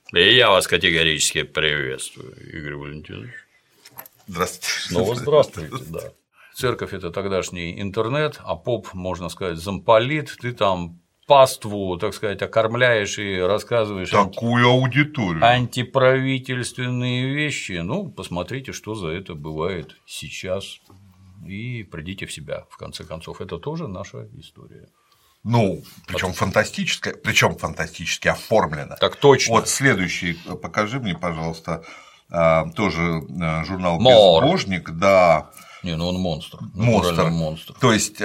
И я вас категорически приветствую, Игорь Валентинович. Здравствуйте. Снова здравствуйте, да. Церковь – это тогдашний интернет, а поп, можно сказать, замполит, ты там паству, так сказать, окормляешь и рассказываешь такую аудиторию. Антиправительственные вещи. Ну, посмотрите, что за это бывает сейчас, и придите в себя, в конце концов. Это тоже наша история. Ну, причем фантастически оформлено. Так точно. Вот следующий, покажи мне, пожалуйста, тоже журнал «Безбожник», да. Не, ну он монстр. Монстр. То есть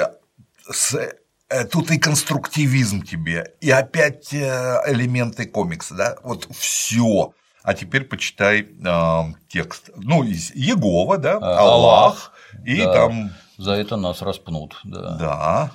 тут и конструктивизм тебе, и опять элементы комикса, да, вот все. А теперь почитай текст. Ну, из Иегова, да, Аллах, и да, там. За это нас распнут, да. Да.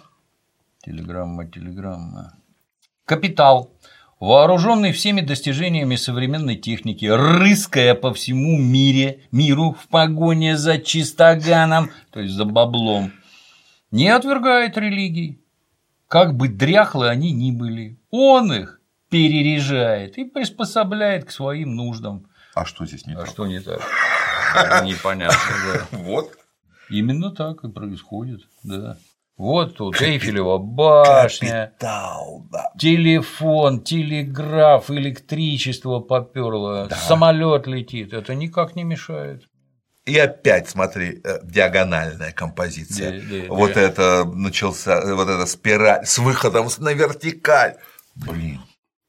Телеграмма. Капитал, вооруженный всеми достижениями современной техники, рыская по всему миру в погоне за чистоганом, то есть за баблом, не отвергает религий, как бы дряхлы они ни были. Он их переряжает и приспособляет к своим нуждам. А что здесь не так? А что не так? Непонятно, да. Вот. Именно так и происходит, да. Вот тут Эйфелева башня, Капитал, да. телефон, телеграф, электричество попёрло, да. Самолет летит. Это никак не мешает. И опять, смотри, диагональная композиция. Вот это начался, вот эта спираль с выходом на вертикаль. Блин,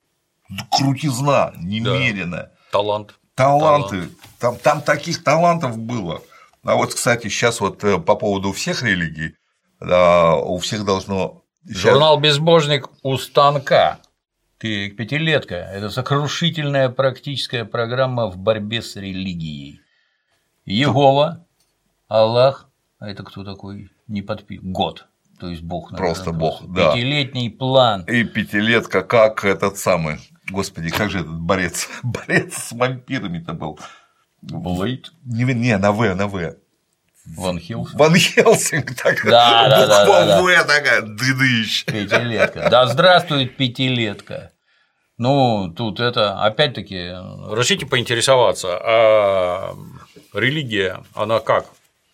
крутизна немеренная. Да. Таланты. Там таких талантов было. А вот, кстати, сейчас вот по поводу всех религий, да, у всех должно. Журнал «Безбожник» у станка. Ты пятилетка. Это сокрушительная практическая программа в борьбе с религией. Иегова, Аллах, а это кто такой? Не подписан. Год. То есть Бог. Наверное, просто Бог, да. Пятилетний план. И пятилетка, как этот самый. Господи, как же этот борец с вампирами-то был? Блейд? Не, на В. Ван Хелсинг. Ван Хелсинг, так. Да. В такая, дыдыщ. Пятилетка. Да здравствует пятилетка. Ну, тут это, опять-таки, решите поинтересоваться, а религия, она как?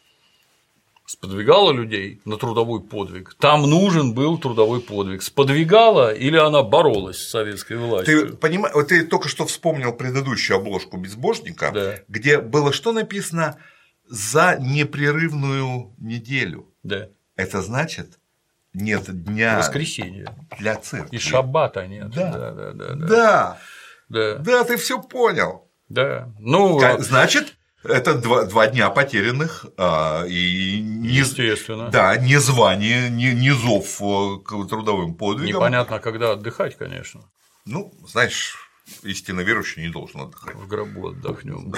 Сподвигала людей на трудовой подвиг? Там нужен был трудовой подвиг. Сподвигала или она боролась с советской властью? Ты понимаешь, вот ты только что вспомнил предыдущую обложку «Безбожника», да. где было что написано «за непрерывную неделю». Да. Это значит, нет дня воскресенья для церкви. И шаббата нет. Да, ты все понял. Да. Ну, значит, это два дня потерянных, и естественно. Да, не звание, не зов к трудовым подвигам. Непонятно, когда отдыхать, конечно. Ну, знаешь, истинно верующий не должен отдыхать. В гробу отдохнем.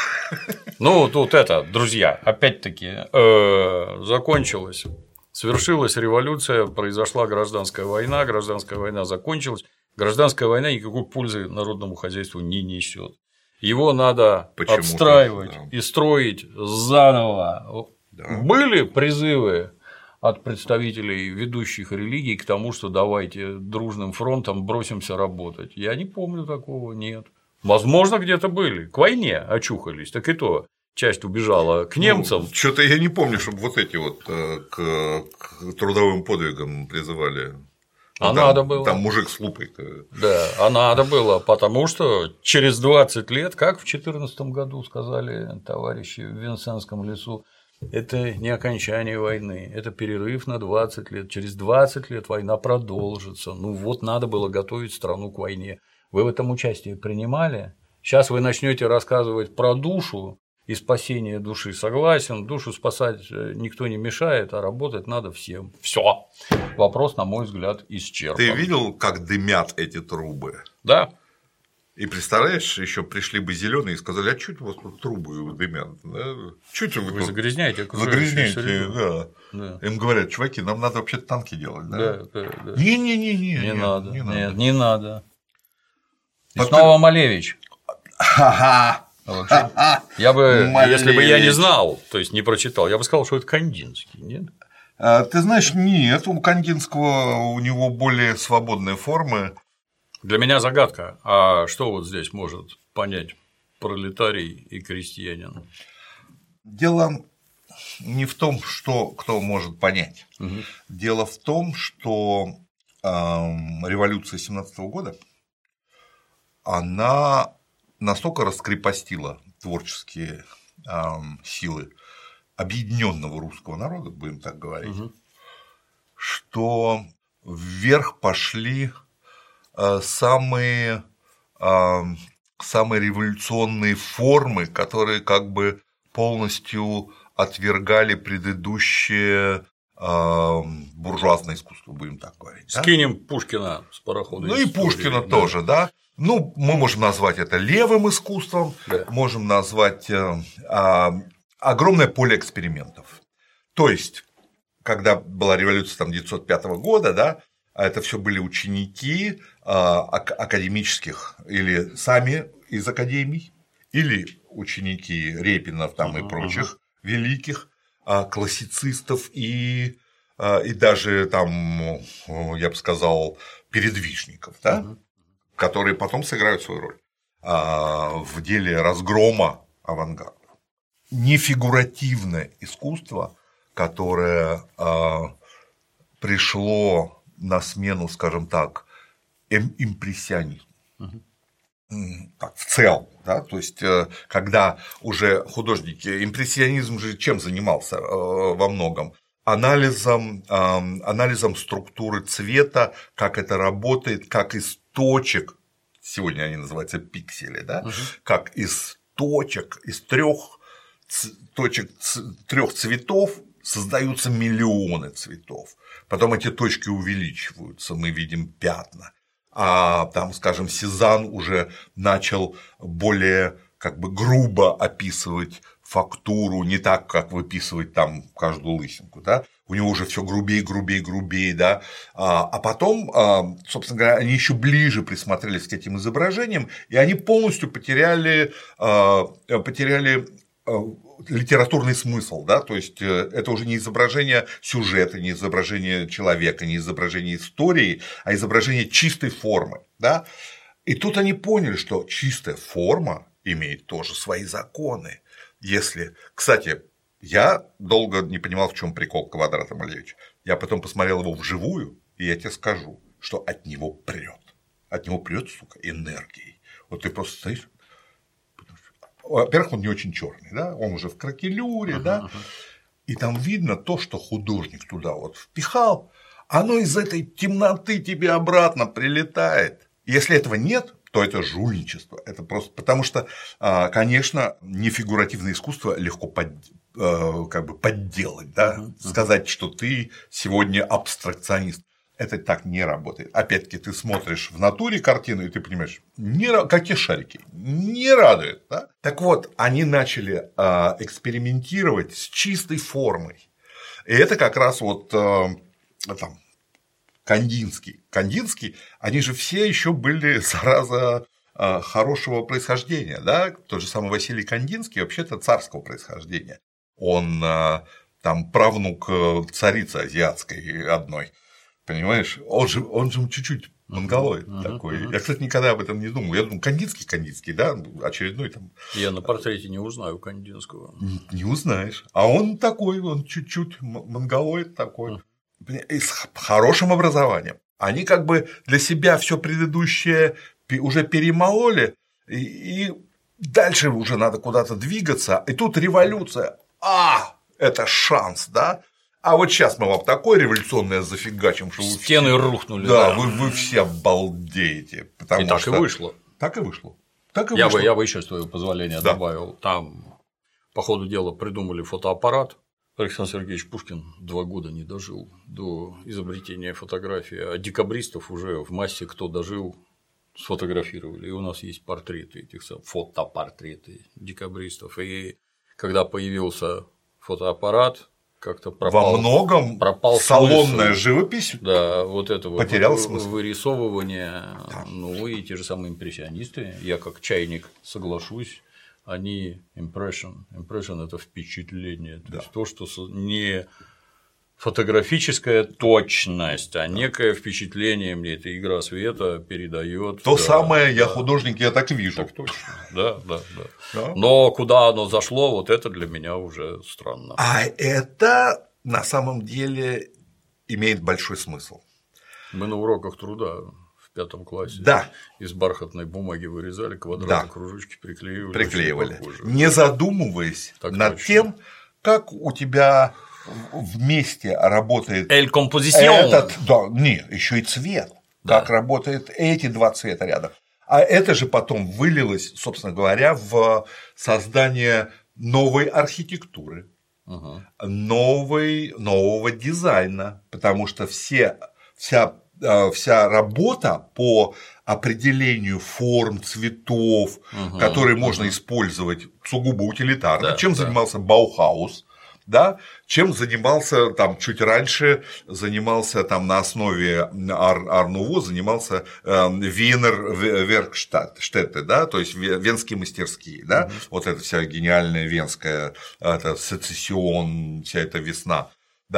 Ну, тут друзья, опять-таки, закончилось. Свершилась революция, произошла гражданская война закончилась. Гражданская война никакой пользы народному хозяйству не несет. Его надо отстраивать и строить заново. Да. Были призывы от представителей ведущих религий к тому, что давайте дружным фронтом бросимся работать. Я не помню такого, нет. Возможно, где-то были. К войне очухались, так и то. Часть убежала к немцам. Ну, что-то я не помню, чтобы вот эти вот к трудовым подвигам призывали. А надо было. Там мужик с лупой-то. Да, а надо было, потому что через 20 лет, как в 2014 году сказали товарищи в Винсентском лесу, это не окончание войны, это перерыв на 20 лет. Через 20 лет война продолжится. Ну вот надо было готовить страну к войне. Вы в этом участие принимали? Сейчас вы начнете рассказывать про душу и спасение души. Согласен, душу спасать никто не мешает, а работать надо всем. Все. Вопрос, на мой взгляд, исчерпан. Ты видел, как дымят эти трубы? Да. И представляешь, еще пришли бы зеленые и сказали: а что у вас тут трубы дымят? Да? Вы загрязняете, да. Им говорят: чуваки, нам надо вообще танки делать. Да. Не надо. Не надо. И снова Малевич. Я бы, если бы я не знал, то есть не прочитал, я бы сказал, что это Кандинский, нет? Ты знаешь, нет, у Кандинского у него более свободные формы. Для меня загадка, а что вот здесь может понять пролетарий и крестьянин? Дело не в том, что кто может понять. Дело в том, что революция 17 года, она настолько раскрепостила творческие силы объединенного русского народа, будем так говорить, что вверх пошли самые революционные формы, которые как бы полностью отвергали предыдущее буржуазное искусство, будем так говорить. Скинем Пушкина с парохода. Ну и Пушкина тоже, да. Ну, мы можем назвать это левым искусством, можем назвать огромное поле экспериментов. То есть, когда была революция 1905 года, да, это все были ученики академических или сами из академий, или ученики Репинов там и прочих великих классицистов и даже там, я бы сказал, передвижников, да, которые потом сыграют свою роль в деле разгрома авангарда. Нефигуративное искусство, которое пришло на смену, скажем так, импрессионизму. Так, в целом, да, то есть, когда уже художники, импрессионизм же чем занимался во многом? Анализом структуры цвета, как это работает, как из точек, сегодня они называются пиксели, да, как из точек, из трех цветов создаются миллионы цветов. Потом эти точки увеличиваются, мы видим пятна. А там, скажем, Сезанн уже начал более как бы грубо описывать фактуру, не так, как выписывать там каждую лысинку, да, у него уже все грубее, грубее, грубее, да, а потом, собственно говоря, они еще ближе присмотрелись к этим изображениям, и они полностью потеряли литературный смысл, да, то есть это уже не изображение сюжета, не изображение человека, не изображение истории, а изображение чистой формы, да, и тут они поняли, что чистая форма имеет тоже свои законы. Если, кстати, я долго не понимал, в чем прикол Квадрата Малевича, я потом посмотрел его вживую, и я тебе скажу, что от него прет, сука, энергией. Вот ты просто стоишь. Во-первых, он не очень черный, да, он уже в кракелюре, да, и там видно то, что художник туда вот впихал, оно из этой темноты тебе обратно прилетает. Если этого нет, то это жульничество, это просто потому что, конечно, нефигуративное искусство легко как бы подделать, да, сказать, что ты сегодня абстракционист. Это так не работает. Опять-таки, ты смотришь в натуре картину, и ты понимаешь, какие шарики, не радует. Да? Так вот, они начали экспериментировать с чистой формой. И это как раз вот там, Кандинский, они же все еще были, зараза, хорошего происхождения. Да? Тот же самый Василий Кандинский вообще-то царского происхождения. Он там правнук царицы азиатской одной. Понимаешь, он же чуть-чуть монголоид такой. Я, кстати, никогда об этом не думал. Я думал, Кандинский, да, очередной там. Я на портрете не узнаю Кандинского. Не узнаешь. А он такой, он чуть-чуть монголоид такой. И с хорошим образованием. Они как бы для себя все предыдущее уже перемололи, и дальше уже надо куда-то двигаться. И тут революция. Это шанс, да? А вот сейчас мы вам такое революционное зафигачим, что стены вы рухнули. Да, вы все обалдеете. И так и вышло. Так и вышло. Я бы еще, с твоего позволения, добавил. Там, по ходу дела, придумали фотоаппарат. Александр Сергеевич Пушкин 2 года не дожил до изобретения фотографии, а декабристов уже в массе кто дожил, сфотографировали. И у нас есть портреты этих фотопортреты декабристов. И когда появился фотоаппарат, как-то пропал. Во многом салонная живопись. Да, вот это вот смысл. Вырисовывание, ну и те же самые импрессионисты. Я как чайник соглашусь. Они impression – это впечатление, то есть то, что не фотографическая точность, а некое впечатление мне эта игра света передает. То самое я художник, я так вижу. Так точно. Да. Но куда оно зашло, вот это для меня уже странно. А это на самом деле имеет большой смысл. Мы на уроках труда в 5 классе из бархатной бумаги вырезали квадраты, кружочки приклеивали. Не задумываясь над тем, как у тебя вместе работает этот, еще и цвет, как работают эти два цвета рядом. А это же потом вылилось, собственно говоря, в создание новой архитектуры, нового дизайна, потому что вся работа по определению форм, цветов, которые можно использовать сугубо утилитарно, чем занимался Баухаус, чем занимался там чуть раньше, там на основе Ар-Нуво занимался Вейнер Веркштетте, то есть венские мастерские, вот эта вся гениальная венская сецессион, вся эта весна,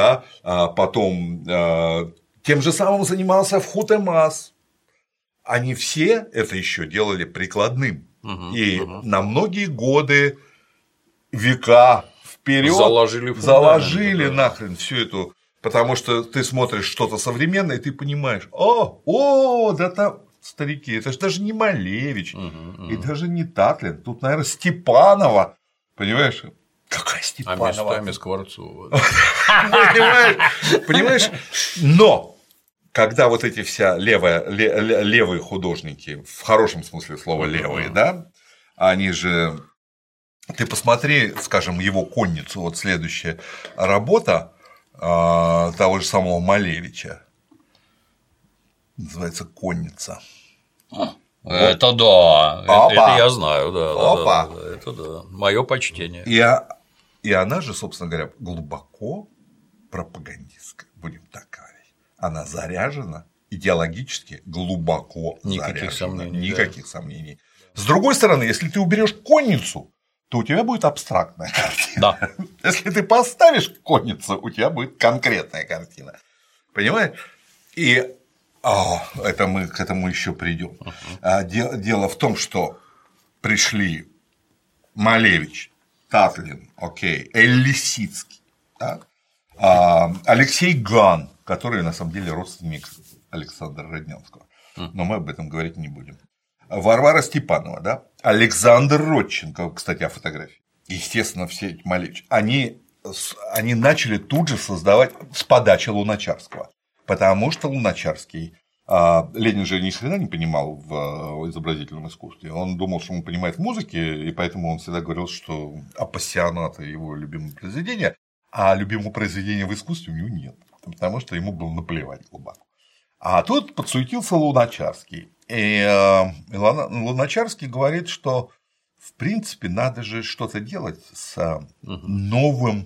потом тем же самым занимался Вхутемас. Они все это еще делали прикладным. И на многие годы, века вперед заложили нахрен всю эту. Потому что ты смотришь что-то современное, и ты понимаешь, да там старики, это же даже не Малевич, и даже не Татлин, тут, наверное, Степанова, понимаешь? Какая Степанова? А местами Скворцова. Понимаешь? Но когда вот эти все левые художники, в хорошем смысле слова левые, они же. Ты посмотри, скажем, его конницу, вот следующая работа того же самого Малевича. Называется «Конница». Это да, это я знаю, да. Это да. Мое почтение. И она же, собственно говоря, глубоко пропагандистская, будем так говорить. Она заряжена идеологически глубоко заряжена. Никаких сомнений. С другой стороны, если ты уберешь конницу, то у тебя будет абстрактная картина. Если ты поставишь конницу, у тебя будет конкретная картина. Понимаешь? И это мы к этому еще придем. Дело в том, что пришли Малевич, Татлин, Эль-Лисицкий, Алексей Ган, который на самом деле родственник Александра Роднянского. Но мы об этом говорить не будем. Варвара Степанова, Александр Родченко, кстати, о фотографии. Естественно, все эти Малевичи. Они начали тут же создавать с подачи Луначарского. Потому что Луначарский, Ленин же ни хрена не понимал в изобразительном искусстве. Он думал, что он понимает в музыке, и поэтому он всегда говорил, что апассионат его любимого произведения, а любимого произведения в искусстве у него нет. Потому что ему было наплевать глубоко. А тут подсуетился Луначарский. И Луначарский говорит, что в принципе надо же что-то делать с новым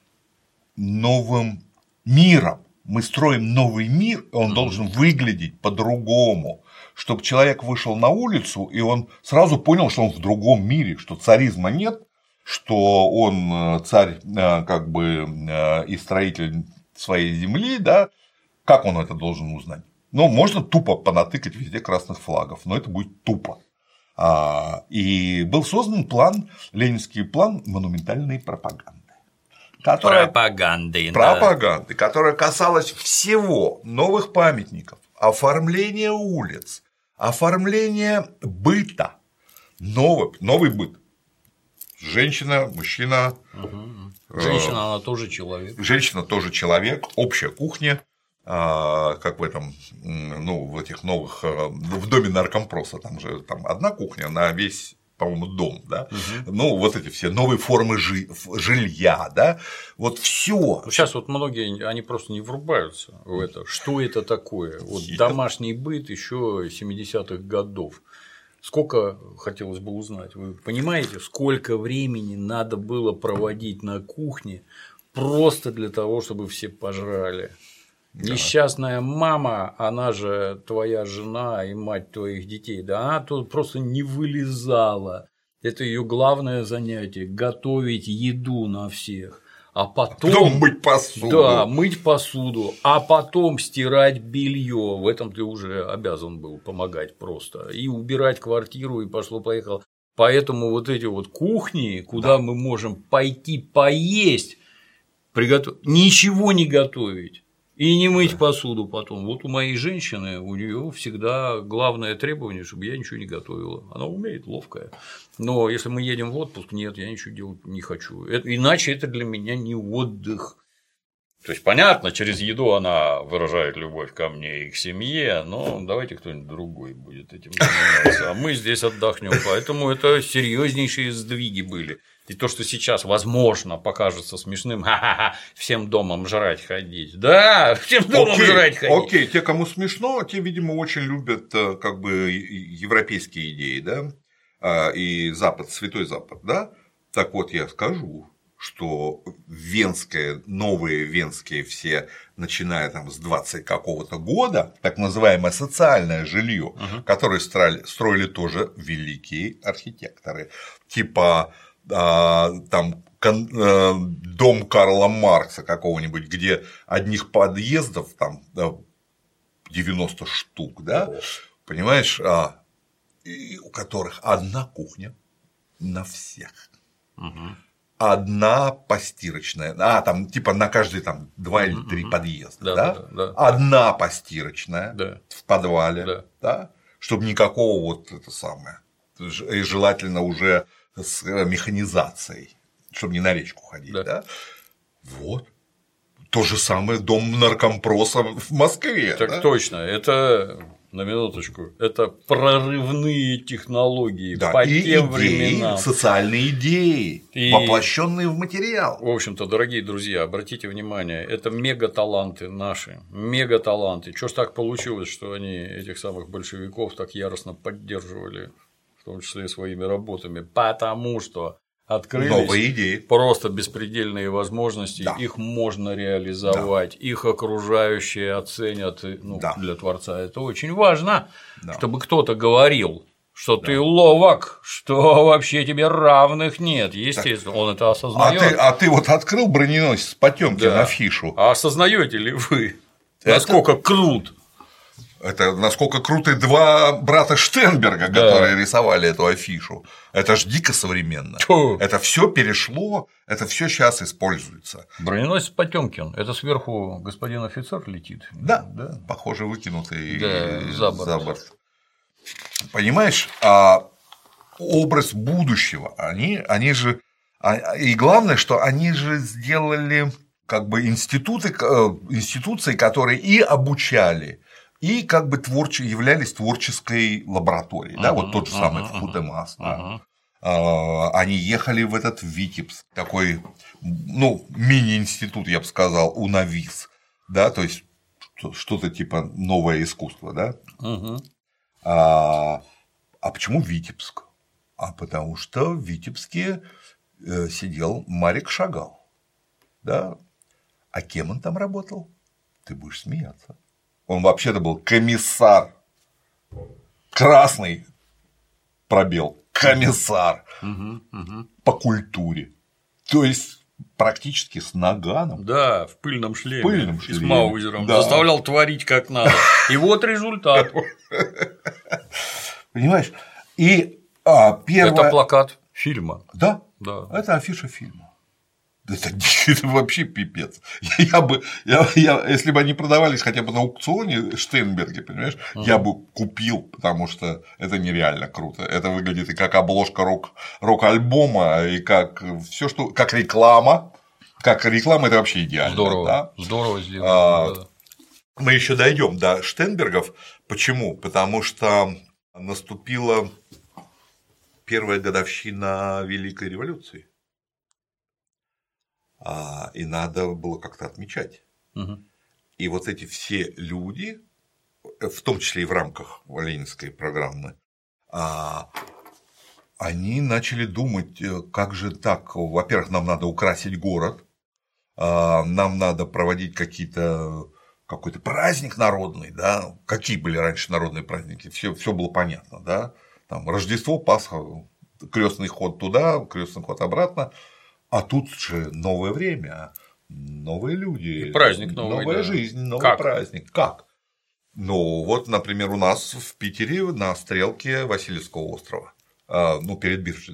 миром. Мы строим новый мир, и он должен выглядеть по-другому, чтобы человек вышел на улицу, и он сразу понял, что он в другом мире, что царизма нет, что он царь и строитель своей земли, как он это должен узнать? Можно тупо понатыкать везде красных флагов, но это будет тупо. И был создан ленинский план монументальной пропаганды. Пропаганды, которая касалась всего: новых памятников, оформления улиц, оформления быта, новый быт. Женщина, мужчина. Женщина, она тоже человек. Женщина тоже человек, общая кухня. Как в этом, в этих новых, в доме наркомпроса, там же одна кухня на весь, по-моему, дом, вот эти все новые формы жилья, вот все. Сейчас вот многие, они просто не врубаются в это, что это такое, вот домашний быт еще 70-х годов. Сколько хотелось бы узнать, вы понимаете, сколько времени надо было проводить на кухне просто для того, чтобы все пожрали? Несчастная мама, она же твоя жена и мать твоих детей, она тут просто не вылезала. Это ее главное занятие – готовить еду на всех. а потом мыть посуду. Да, мыть посуду, а потом стирать белье. В этом ты уже обязан был помогать просто. И убирать квартиру, и пошло-поехало. Поэтому вот эти вот кухни, куда мы можем пойти поесть, ничего не готовить. И не мыть посуду потом. Вот у моей женщины, у нее всегда главное требование, чтобы я ничего не готовила. Она умеет, ловкая. Но если мы едем в отпуск, нет, я ничего делать не хочу. Иначе это для меня не отдых. То есть, понятно, через еду она выражает любовь ко мне и к семье, но давайте кто-нибудь другой будет этим заниматься. А мы здесь отдохнем. Поэтому это серьезнейшие сдвиги были. И то, что сейчас, возможно, покажется смешным, всем домом жрать ходить. Да, всем домом жрать ходить. Окей, те, кому смешно, те, видимо, очень любят как бы европейские идеи, да, и Запад, Святой Запад, да. Так вот, я скажу, что новые венские все, начиная там с 20 какого-то года, так называемое социальное жилье, которое строили тоже великие архитекторы, типа там дом Карла Маркса какого-нибудь, где одних подъездов там 90 штук, да, понимаешь, у которых одна кухня на всех. Одна постирочная, там типа на каждый там 2 или 3 подъезда, да? Одна постирочная в подвале, да, чтобы никакого вот это самое, и желательно уже с механизацией, чтобы не на речку ходить, да? Вот. То же самое дом наркомпроса в Москве. Так точно, это, на минуточку, это прорывные технологии по тем временам. Социальные идеи, воплощенные в материал. В общем-то, дорогие друзья, обратите внимание, это мегаталанты наши, мегаталанты. Чё ж так получилось, что они этих самых большевиков так яростно поддерживали, в том числе и своими работами, потому что открылись новые идеи, просто беспредельные возможности, их можно реализовать, их окружающие оценят, для творца это очень важно, чтобы кто-то говорил, что ты ловок, что вообще тебе равных нет, естественно, он это осознает. А ты вот открыл броненосец Потёмкин афишу. А осознаете ли вы, насколько крут? Это насколько круты 2 брата Штенберга, которые рисовали эту афишу. Это ж дико современно. Это все перешло, это все сейчас используется. Броненосец Потёмкин. Это сверху господин офицер летит. Да. Похоже, выкинутый за борт. Понимаешь, образ будущего, они же. И главное, что они же сделали как бы институции, которые и обучали, и как бы являлись творческой лабораторией, да, вот тот же самый Вкутемас, они ехали в этот Витебск, такой, мини-институт, я бы сказал, УНАВИС, да, то есть что-то типа новое искусство, да, а почему Витебск? А потому что в Витебске сидел Марек Шагал, да, а кем он там работал? Ты будешь смеяться. Он вообще-то был комиссар, красный пробел, комиссар по культуре, то есть практически с наганом. Да, в пыльном шлеме. И с маузером. Заставлял творить как надо. И вот результат. Понимаешь? И первое. Это плакат фильма. Да. Это афиша фильма. Это вообще пипец. Если бы они продавались хотя бы на аукционе Штенберге, понимаешь, я бы купил, потому что это нереально круто. Это выглядит и как обложка рок-альбома, и как все, что. Как реклама. Как реклама, это вообще идеально. Здорово. Да? Здорово сделано. Мы еще дойдем до Штенбергов. Почему? Потому что наступила первая годовщина Великой революции. И надо было как-то отмечать. И вот эти все люди, в том числе и в рамках ленинской программы, они начали думать, как же так, во-первых, нам надо украсить город, нам надо проводить какой-то праздник народный, да, какие были раньше народные праздники, все было понятно, да, там Рождество, Пасха, крестный ход туда, крестный ход обратно. А тут же новое время, новые люди, и праздник новый, новая жизнь, новый праздник. Как? Ну, вот, например, у нас в Питере на стрелке Васильевского острова, перед биржей,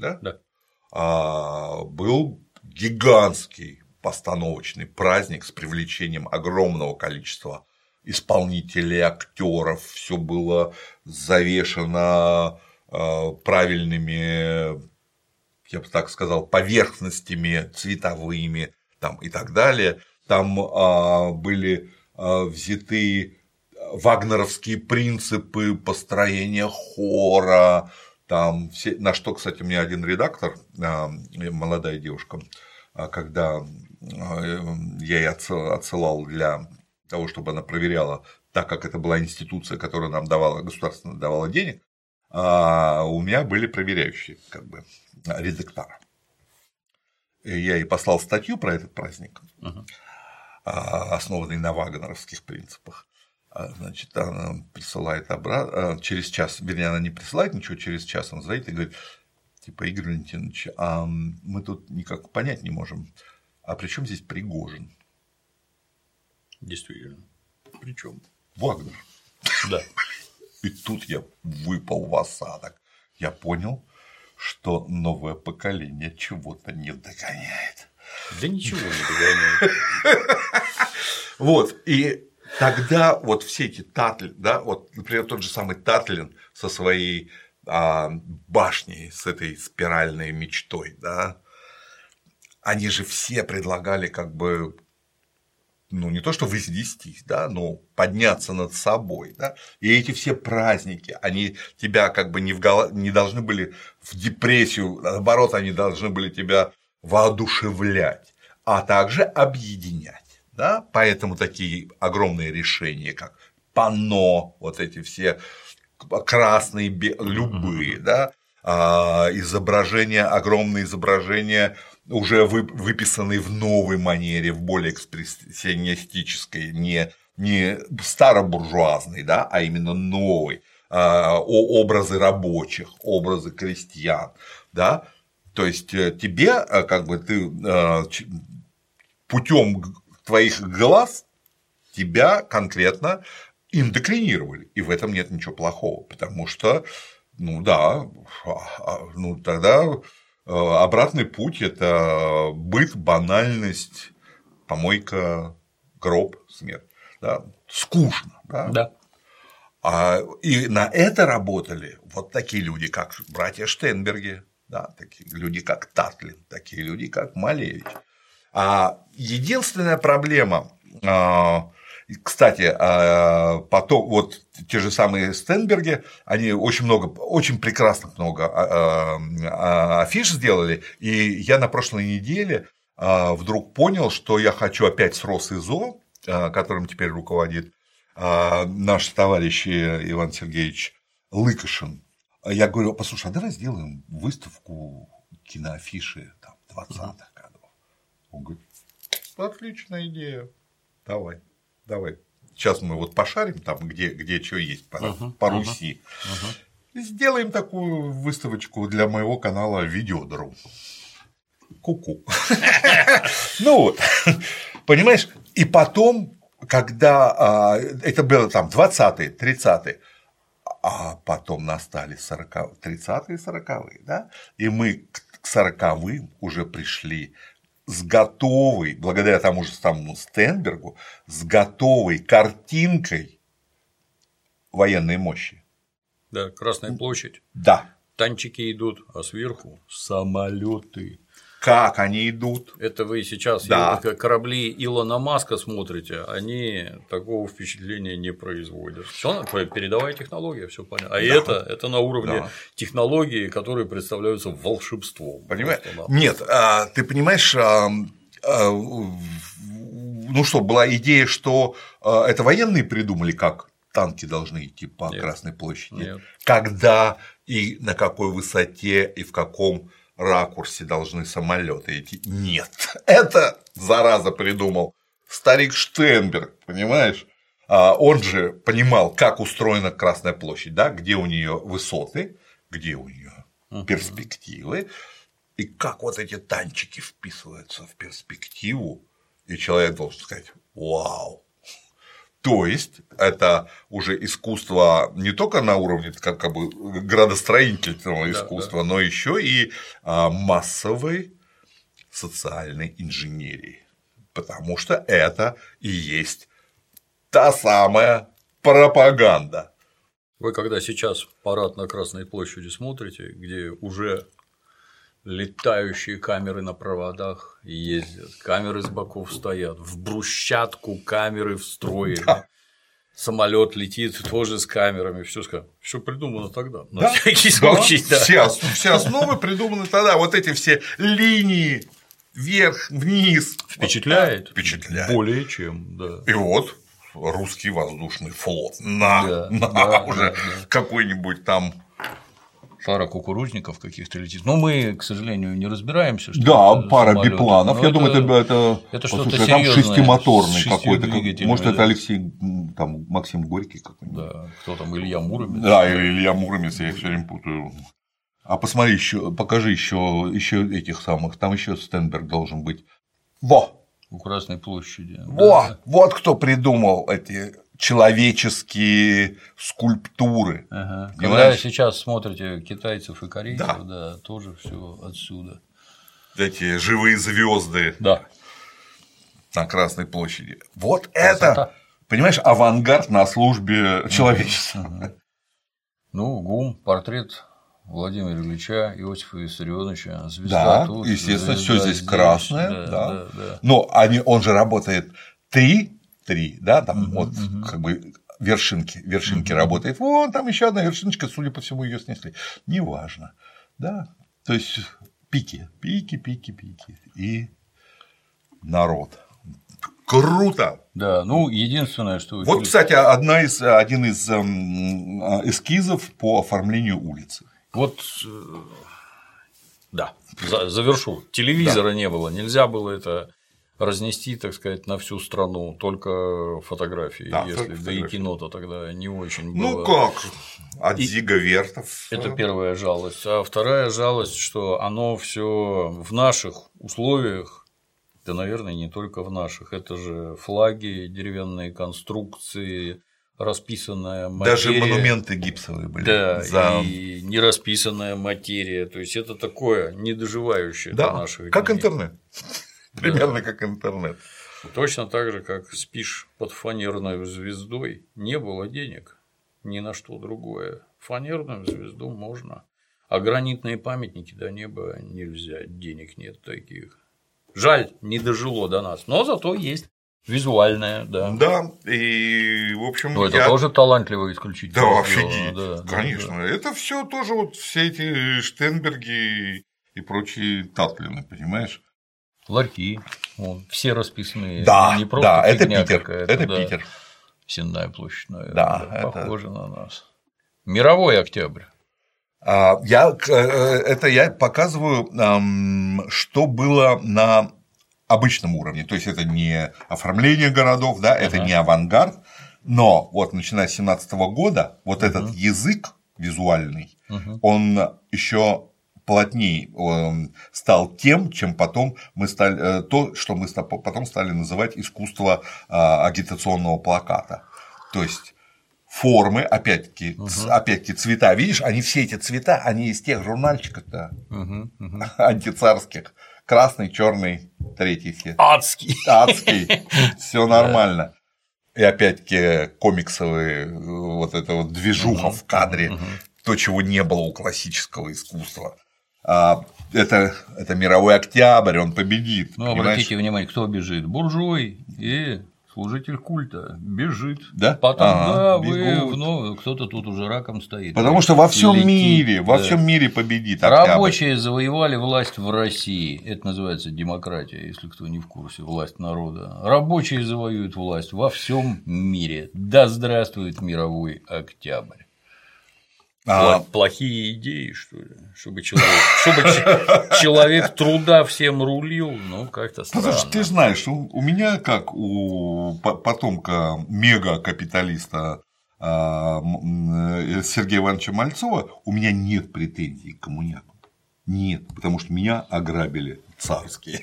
да, был гигантский постановочный праздник с привлечением огромного количества исполнителей, актеров, все было завешено правильными, я бы так сказал, поверхностями цветовыми там, и так далее. Там были взяты вагнеровские принципы построения хора, там все, на что, кстати, мне один редактор, молодая девушка, когда я ей отсылал для того, чтобы она проверяла, так как это была институция, которая нам давала, государственно давала денег, у меня были проверяющие, как бы, редактора. И я ей послал статью про этот праздник, основанный на вагнеровских принципах. Значит, она присылает обратно, через час, вернее, она не присылает ничего, через час она звонит и говорит, типа, Игорь Валентинович, а мы тут никак понять не можем, а при чем здесь Пригожин? Действительно. Причем? Вагнер. Да. И тут я выпал в осадок. Я понял, что новое поколение чего-то не догоняет. Да ничего не догоняет. Вот, и тогда вот все эти Татлин, да, вот, например, тот же самый Татлин со своей башней, с этой спиральной мечтой, да, они же все предлагали как бы, ну, не то что вознестись, да, но подняться над собой, да, и эти все праздники, они тебя как бы не должны были в депрессию, наоборот, они должны были тебя воодушевлять, а также объединять. Да? Поэтому такие огромные решения, как панно, вот эти все красные, любые, да? Изображения, огромные изображения, уже выписанные в новой манере, в более экспрессионистической, не старобуржуазной, да? А именно новой, образы рабочих, образы крестьян, да? То есть тебе, как бы ты путем твоих глаз тебя конкретно индокринировали, и в этом нет ничего плохого, потому что, ну да, ну тогда обратный путь – это быт, банальность, помойка, гроб, смерть, да? Скучно, да? Да. И на это работали вот такие люди, как братья Штенберги, да, такие люди, как Татлин, такие люди, как Малевич. Единственная проблема, кстати, потом вот те же самые Стенберги, они очень прекрасных много афиш сделали, и я на прошлой неделе вдруг понял, что я хочу опять с Росизо, которым теперь руководит наш товарищ Иван Сергеевич Лыкашин. Я говорю, послушай, а давай сделаем выставку киноафиши 20-х годов. Он говорит, отличная идея, давай. Сейчас мы вот пошарим там, где что есть по Руси. Сделаем такую выставочку для моего канала Видеодру. Ку-ку. Ну вот, понимаешь, и потом, когда это было там 20-е, 30-е, а потом настали 30-е, 40-е, да, и мы к 40-м уже пришли с готовой, благодаря тому же самому Стенбергу, с готовой картинкой военной мощи. Да, Красная площадь. Да. Танчики идут, а сверху самолеты. Как они идут? Это вы сейчас корабли Илона Маска смотрите, они такого впечатления не производят. Всё, передовая технология, все понятно. А это на уровне технологий, которые представляются волшебством. Понимаешь? Нет, ты понимаешь, ну что, была идея, что это военные придумали, как танки должны идти по Красной площади. Нет. Когда и на какой высоте и в каком ракурсе должны самолеты идти. Нет, это зараза придумал старик Штенберг, понимаешь? Он же понимал, как устроена Красная площадь, да? Где у нее высоты, где у нее перспективы. И как вот эти танчики вписываются в перспективу, и человек должен сказать: вау. То есть это уже искусство не только на уровне как бы градостроительного искусства, но еще и массовой социальной инженерии. Потому что это и есть та самая пропаганда. Вы когда сейчас парад на Красной площади смотрите, где уже летающие камеры на проводах ездят, камеры с боков стоят, в брусчатку камеры встроены, да. Самолет летит тоже с камерами, все придумано тогда. На всякий случай. Да. Все основы придуманы тогда. Вот эти все линии вверх, вниз. Впечатляет? Впечатляет. Более чем, да. И вот русский воздушный флот какой-нибудь там. Пара кукурузников каких-то летит. Но мы, к сожалению, не разбираемся. Да, пара бипланов. Я думаю, это что-то там шестимоторный какой-то. Может, это да. Алексей, там, Максим Горький какой-нибудь. Да, кто там, Илья Муромец. Да, Илья Муромец, я их все время путаю. А посмотри, покажи еще этих самых. Там еще Стенберг должен быть. У Красной площади. Вот кто придумал эти человеческие скульптуры. Когда сейчас смотрите китайцев и корейцев, да, тоже все отсюда. Эти живые звезды на Красной площади. Вот это, понимаешь, авангард на службе человечества. Ну, ГУМ, портрет Владимира Ильича, Иосифа Виссарионовича, звезда тут. Естественно, все здесь красное. Да. Но он же работает три, да, там вот как бы вершинки работает. Вон там еще одна вершиночка, судя по всему, ее снесли. Неважно. Да. То есть пики. И народ. Круто! Да, ну единственное, что. Вот, кстати, один из эскизов по оформлению улицы. Вот, да, завершу. Телевизора не было, нельзя было это разнести, так сказать, на всю страну, только фотографии, да и кино-то тогда не очень было. Ну как, от Зига Вертов. Это первая жалость. А вторая жалость, что оно все в наших условиях, да, наверное, не только в наших, это же флаги, деревянные конструкции, расписанная материя. Даже монументы гипсовые были. Да, и не расписанная материя. То есть это такое недоживающее до наших как дней. Интернет. Примерно как интернет. Точно так же, как спишь под фанерной звездой, не было денег ни на что другое. Фанерную звезду можно, а гранитные памятники до неба нельзя, денег нет таких. Жаль, не дожило до нас, но зато есть визуальная, да. Да, и в общем. Но это тоже талантливо исключительно. Да, офигеть, конечно. Это все тоже вот все эти Штенберги и прочие Татлины, понимаешь? Ларьки, все расписанные. Да, не просто это фигня Питер. какая-то. Это Питер. Сенная площадь, наверное. Да, похоже на нас. Мировой октябрь. Я показываю, что было на обычном уровне. То есть это не оформление городов, да, это не авангард. Но вот начиная с 2017 года вот этот язык визуальный, он еще плотнее стал тем, чем потом мы стали, то, что мы потом стали называть искусство агитационного плаката. То есть формы, опять-таки цвета, видишь, они все эти цвета, они из тех журнальчиков-то антицарских, красный, черный, третий все. Адский. Все нормально. И опять-таки комиксовые, вот эта вот движуха в кадре, то, чего не было у классического искусства. Это мировой октябрь, он победит. Ну, обратите внимание, кто бежит? Буржуй и служитель культа бежит. Да? Потом, кто-то тут уже раком стоит. Потому что во всем мире победит октябрь. Рабочие завоевали власть в России. Это называется демократия, если кто не в курсе, власть народа. Рабочие завоюют власть во всем мире. Да здравствует мировой октябрь. Плохие идеи, что ли? Чтобы человек труда всем рулил, ну, как-то странно. Потому что ты знаешь, у меня, как у потомка мега-капиталиста Сергея Ивановича Мальцова, у меня нет претензий к коммунякам. Нет, потому что меня ограбили царские.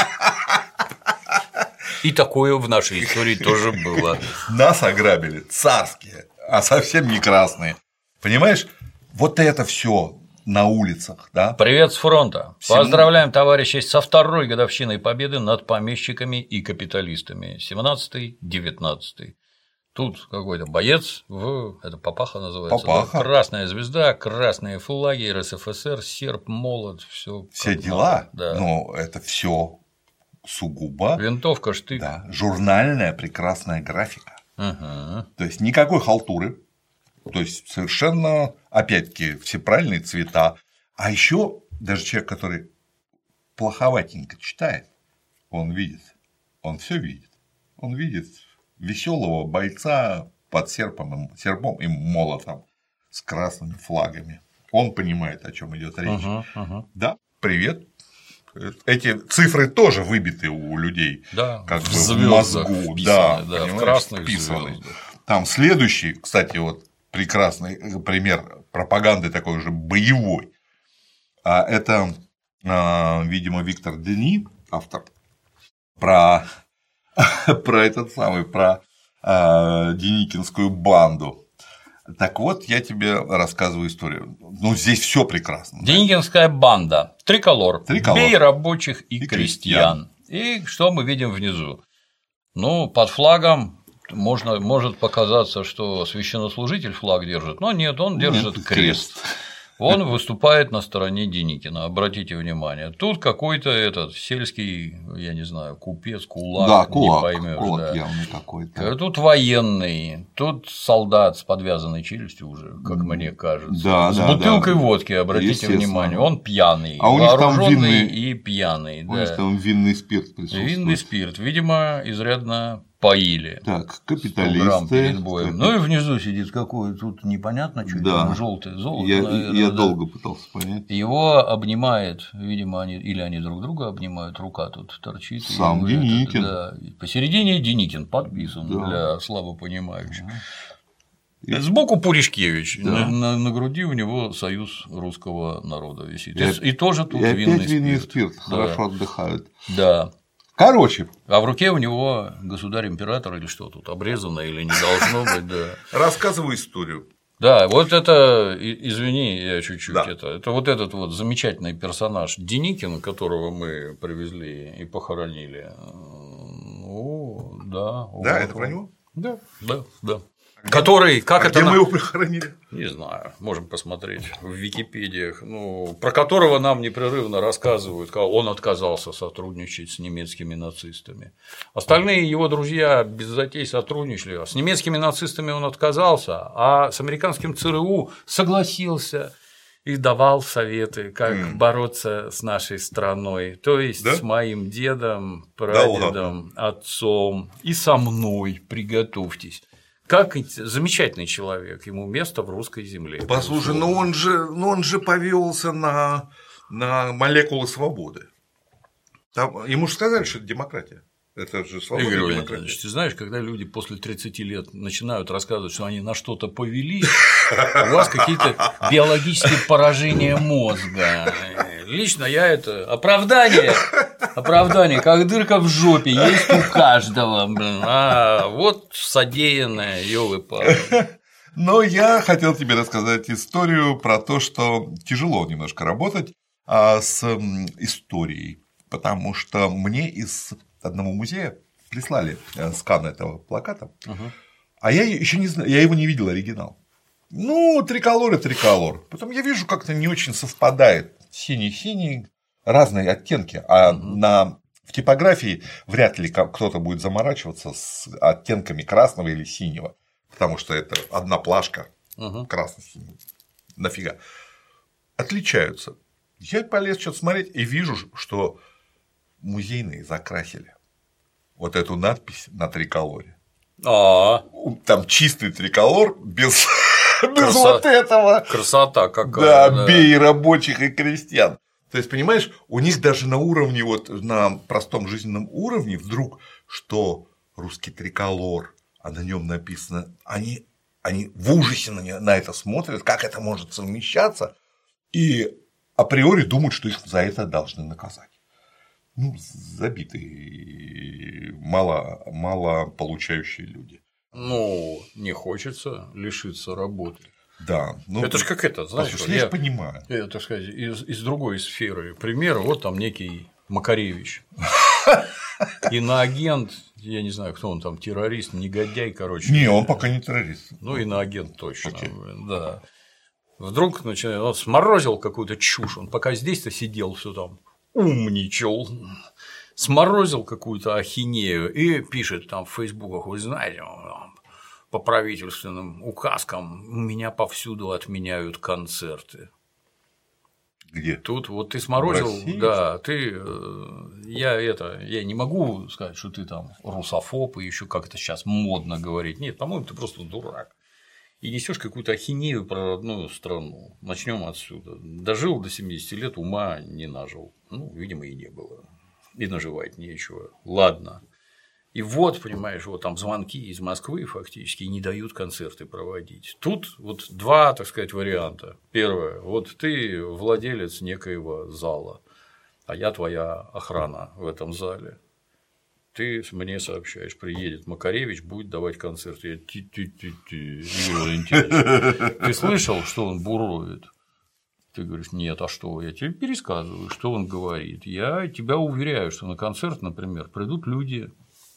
И такое в нашей истории тоже было. Нас ограбили царские, а совсем не красные. Понимаешь, вот это все на улицах, да? Привет с фронта. Поздравляем товарищей со второй годовщиной победы над помещиками и капиталистами. 17-19. Тут какой-то боец, это Папаха называется, Папаха. Да? Красная звезда, красные флаги, РСФСР, серп, молот, все дела, да. Но это все сугубо винтовка, штык. Да, журнальная прекрасная графика. Угу. То есть никакой халтуры, то есть совершенно, опять-таки, все правильные цвета. А еще даже человек, который плоховатенько читает, он видит, он все видит. Он видит веселого бойца под серпом и молотом с красными флагами. Он понимает, о чем идет речь. Да, привет. Эти цифры тоже выбиты у людей, да, как бы в мозгу, вписаны, да, в красных вписаны. звездах. Там следующий, кстати, вот прекрасный пример пропаганды такой уже боевой. Это, видимо, Виктор Дени, автор, про этот самый, про Деникинскую банду. Так вот, я тебе рассказываю историю. Ну, здесь все прекрасно. Деникинская банда. Триколор. Бей рабочих и крестьян. И что мы видим внизу? Ну, под флагом может показаться, что священнослужитель флаг держит, но нет, он держит крест. Он выступает на стороне Деникина, обратите внимание. Тут какой-то этот сельский, я не знаю, купец, кулак, да, кулак, не поймешь. Кулак да. явный какой-то. Тут военный, тут солдат с подвязанной челюстью уже, как мне кажется. Да, с бутылкой водки, обратите внимание, он пьяный, а у них там вооруженный и пьяный. У них там винный спирт присутствует. Винный спирт, видимо, изрядно поили. Так, капиталисты. Перед боем. Ну и внизу сидит какой тут непонятно, что да. Желтое золото. Я долго пытался понять. Его обнимает, видимо, они друг друга обнимают, рука тут торчит. Сам Деникин. Да, посередине Деникин подписан для слабопонимающих. Сбоку Пуришкевич, на груди у него союз русского народа висит. И тоже тут винный спирт. Хорошо отдыхают. Да. Короче. А в руке у него государь-император или что тут, обрезано или не должно быть, да. Рассказываю историю. Да, вот это, извини, я чуть-чуть, это вот этот вот замечательный персонаж Деникин, которого мы привезли и похоронили. Ну, да. Да, это про него? Да. Который, где мы его похоронили? Не знаю, можем посмотреть в Википедиях, про которого нам непрерывно рассказывают, как он отказался сотрудничать с немецкими нацистами. Остальные его друзья без затей сотрудничали, с немецкими нацистами он отказался, а с американским ЦРУ согласился и давал советы, как бороться с нашей страной, то есть с моим дедом, прадедом, отцом и со мной, приготовьтесь. Как замечательный человек, ему место в русской земле. Послушай, но он же повелся на молекулы свободы. Ему же сказали, что это демократия. Это же свобода, Игорь демократия. Валентинович, ты знаешь, когда люди после 30 лет начинают рассказывать, что они на что-то повелись, у вас какие-то биологические поражения мозга. Лично я это оправдание, как дырка в жопе, есть у каждого. А вот содеянное, ёлы-палы. Но я хотел тебе рассказать историю про то, что тяжело немножко работать с историей, потому что мне из одного музея прислали скан этого плаката, а я еще не знаю, я его не видел оригинал. Ну, триколор и триколор. Потом я вижу, как-то не очень совпадает. Синий-синий, разные оттенки. А в типографии вряд ли кто-то будет заморачиваться с оттенками красного или синего. Потому что это одна плашка красно-синий. Нафига. Отличаются. Я полез что-то смотреть и вижу, что музейные закрасили вот эту надпись на триколоре. Там чистый триколор без вот этого. Красота какая. Да, бей рабочих и крестьян. То есть, понимаешь, у них даже на уровне, вот на простом жизненном уровне вдруг, что русский триколор, а на нем написано, они в ужасе на это смотрят, как это может совмещаться, и априори думают, что их за это должны наказать. Ну, забитые, мало получающие люди. Ну, не хочется лишиться работы. Да. Ну, это же как это, знаешь, я понимаю. Так сказать, из другой сферы. Пример, вот там некий Макаревич. Иноагент, я не знаю, кто он там, террорист, негодяй, короче. Не, он пока не террорист. Ну, иноагент точно. Да. Вдруг он сморозил какую-то чушь, он пока здесь-то сидел, все там умничал, сморозил какую-то ахинею и пишет там в фейсбуках: вы знаете, по правительственным указкам у меня повсюду отменяют концерты. Где? Тут вот ты сморозил, да, я не могу сказать, что ты там русофоб и еще как это сейчас модно говорить. Нет, по-моему, ты просто дурак. И несешь какую-то ахинею про родную страну. Начнем отсюда. Дожил до 70 лет, ума не нажил. Ну, видимо, и не было. И наживать нечего. Ладно. И вот, понимаешь, вот там звонки из Москвы фактически не дают концерты проводить. Тут вот два, так сказать, варианта. Первое. Вот ты владелец некоего зала, а я твоя охрана в этом зале. Ты мне сообщаешь, приедет Макаревич, будет давать концерт. Я ты слышал, что он буровит? Ты говоришь: нет, а что? Я тебе пересказываю, что он говорит. Я тебя уверяю, что на концерт, например, придут люди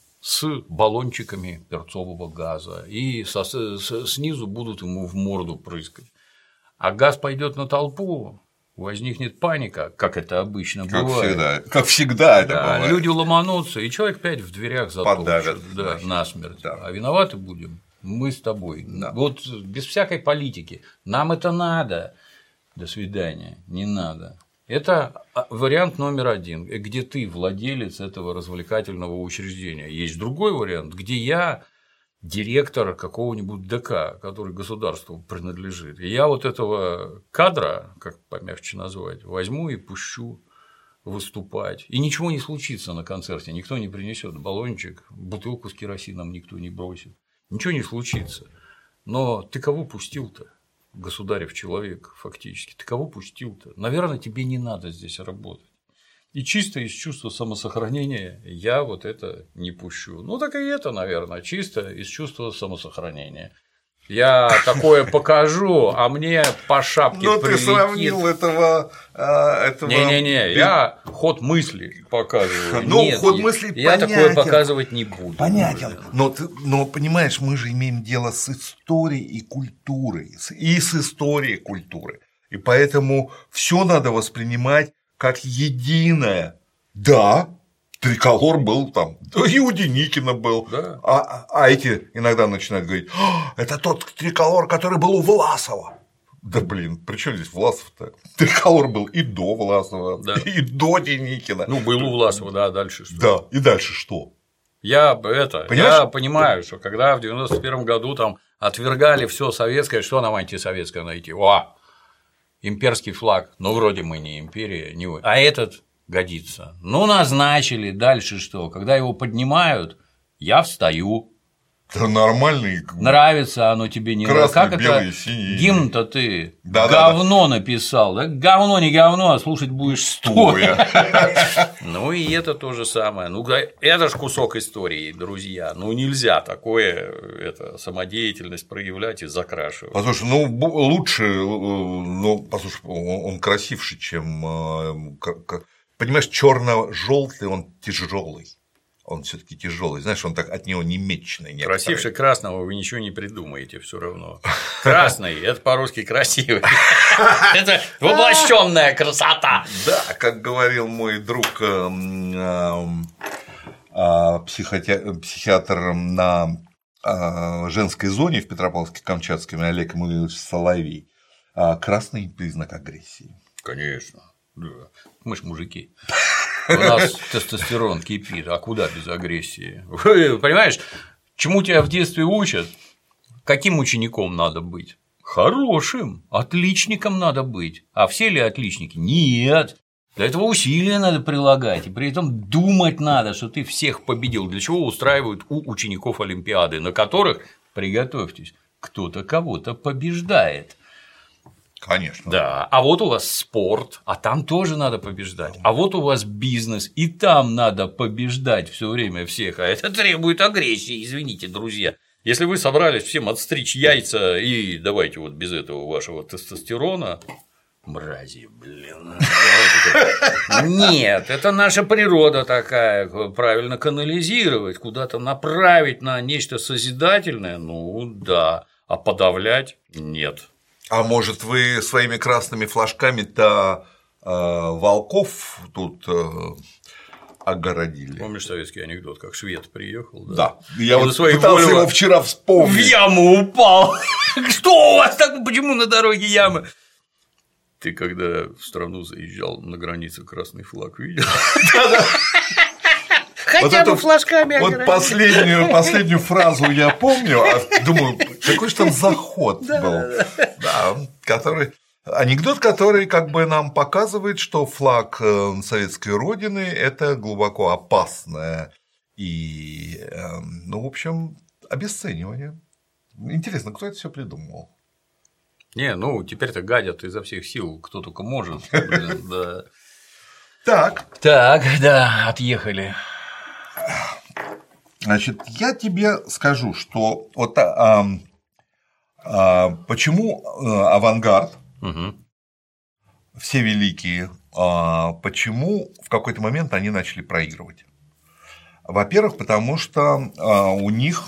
с баллончиками перцового газа и снизу будут ему в морду прыскать. А газ пойдет на толпу, возникнет паника, как это обычно бывает. Как всегда это бывает. Люди ломанутся, и человек 5 в дверях затопчут насмерть. Да. А виноваты будем мы с тобой. Да. Вот без всякой политики. Нам это надо. До свидания. Не надо. Это вариант номер один, где ты владелец этого развлекательного учреждения. Есть другой вариант, где я директор какого-нибудь ДК, который государству принадлежит. И я вот этого кадра, как помягче назвать, возьму и пущу выступать. И ничего не случится на концерте. Никто не принесет баллончик, бутылку с керосином никто не бросит. Ничего не случится. Но ты кого пустил-то? Государев человек, фактически. Ты кого пустил-то? Наверное, тебе не надо здесь работать. И чисто из чувства самосохранения я вот это не пущу. Ну, так и это, наверное, чисто из чувства самосохранения. Я такое покажу, а мне по шапке прилетит. Ну, ты сравнил этого… Не-не-не, я ход мысли показываю. Ну, ход мысли понятен. Я такое показывать не буду. Понятен. Но, понимаешь, мы же имеем дело с историей и культурой. И с историей культуры. И поэтому все надо воспринимать как единое. Да, Триколор был там, и у Деникина был, да. А эти иногда начинают говорить: это тот Триколор, который был у Власова. Да блин, при чем здесь Власов-то? Триколор был и до Власова, да. И до Деникина. Ну, был у Власова, да, дальше что? Да, и дальше что? Я понимаю, что когда в 91 году там отвергали все советское, что нам антисоветское найти? Имперский флаг, ну, вроде мы не империя, не вы. А этот годится. Ну, назначили, дальше что? Когда его поднимают, я встаю. Да нормальный. Нравится оно тебе, не нравится. Как белый, это? Синий. Гимн-то ты говно написал, да? Говно не говно, а слушать будешь стоя. Ну и это то же самое. Ну, это ж кусок истории, друзья. Ну, нельзя такое самодеятельность проявлять и закрашивать. Послушай, ну лучше, послушай, он красивше, чем. Понимаешь, черно-желтый, он тяжелый. Он все-таки тяжелый. Знаешь, он так от него немечный. Красивше красного вы ничего не придумаете все равно. Красный – это по-русски красивый. Это воплощенная красота. Да, как говорил мой друг психиатр на женской зоне в Петропавловске-Камчатском, Олег Эммануилович Соловей: красный признак агрессии. Конечно. Да. Мы ж мужики. У нас тестостерон кипит, а куда без агрессии? Понимаешь, чему тебя в детстве учат? Каким учеником надо быть? Хорошим, отличником надо быть. А все ли отличники? Нет. Для этого усилия надо прилагать, и при этом думать надо, что ты всех победил. Для чего устраивают у учеников олимпиады, на которых, приготовьтесь, кто-то кого-то побеждает. Конечно. Да. А вот у вас спорт, а там тоже надо побеждать. А вот у вас бизнес, и там надо побеждать все время всех. А это требует агрессии, извините, друзья. Если вы собрались всем отстричь яйца и давайте вот без этого вашего тестостерона. Мрази, блин. Нет, это наша природа такая, правильно канализировать, куда-то направить на нечто созидательное, ну да, а подавлять нет. А может, вы своими красными флажками-то волков тут огородили? Помнишь советский анекдот, как швед приехал? Да. Я вот пытался его вчера вспомнить. В яму упал. Что у вас так? Почему на дороге ямы? Ты когда в страну заезжал, на границе красный флаг видел? Хотя бы флажками. Вот последнюю фразу я помню, думаю, какой же там заход был. Да, который. Анекдот, который как бы нам показывает, что флаг советской родины – это глубоко опасное и, ну, в общем, обесценивание. Интересно, кто это все придумал? Не, ну теперь-то гадят изо всех сил, кто только может. Да. Так, да, отъехали. Значит, я тебе скажу, что вот почему авангард, все великие, почему в какой-то момент они начали проигрывать? Во-первых, потому что у них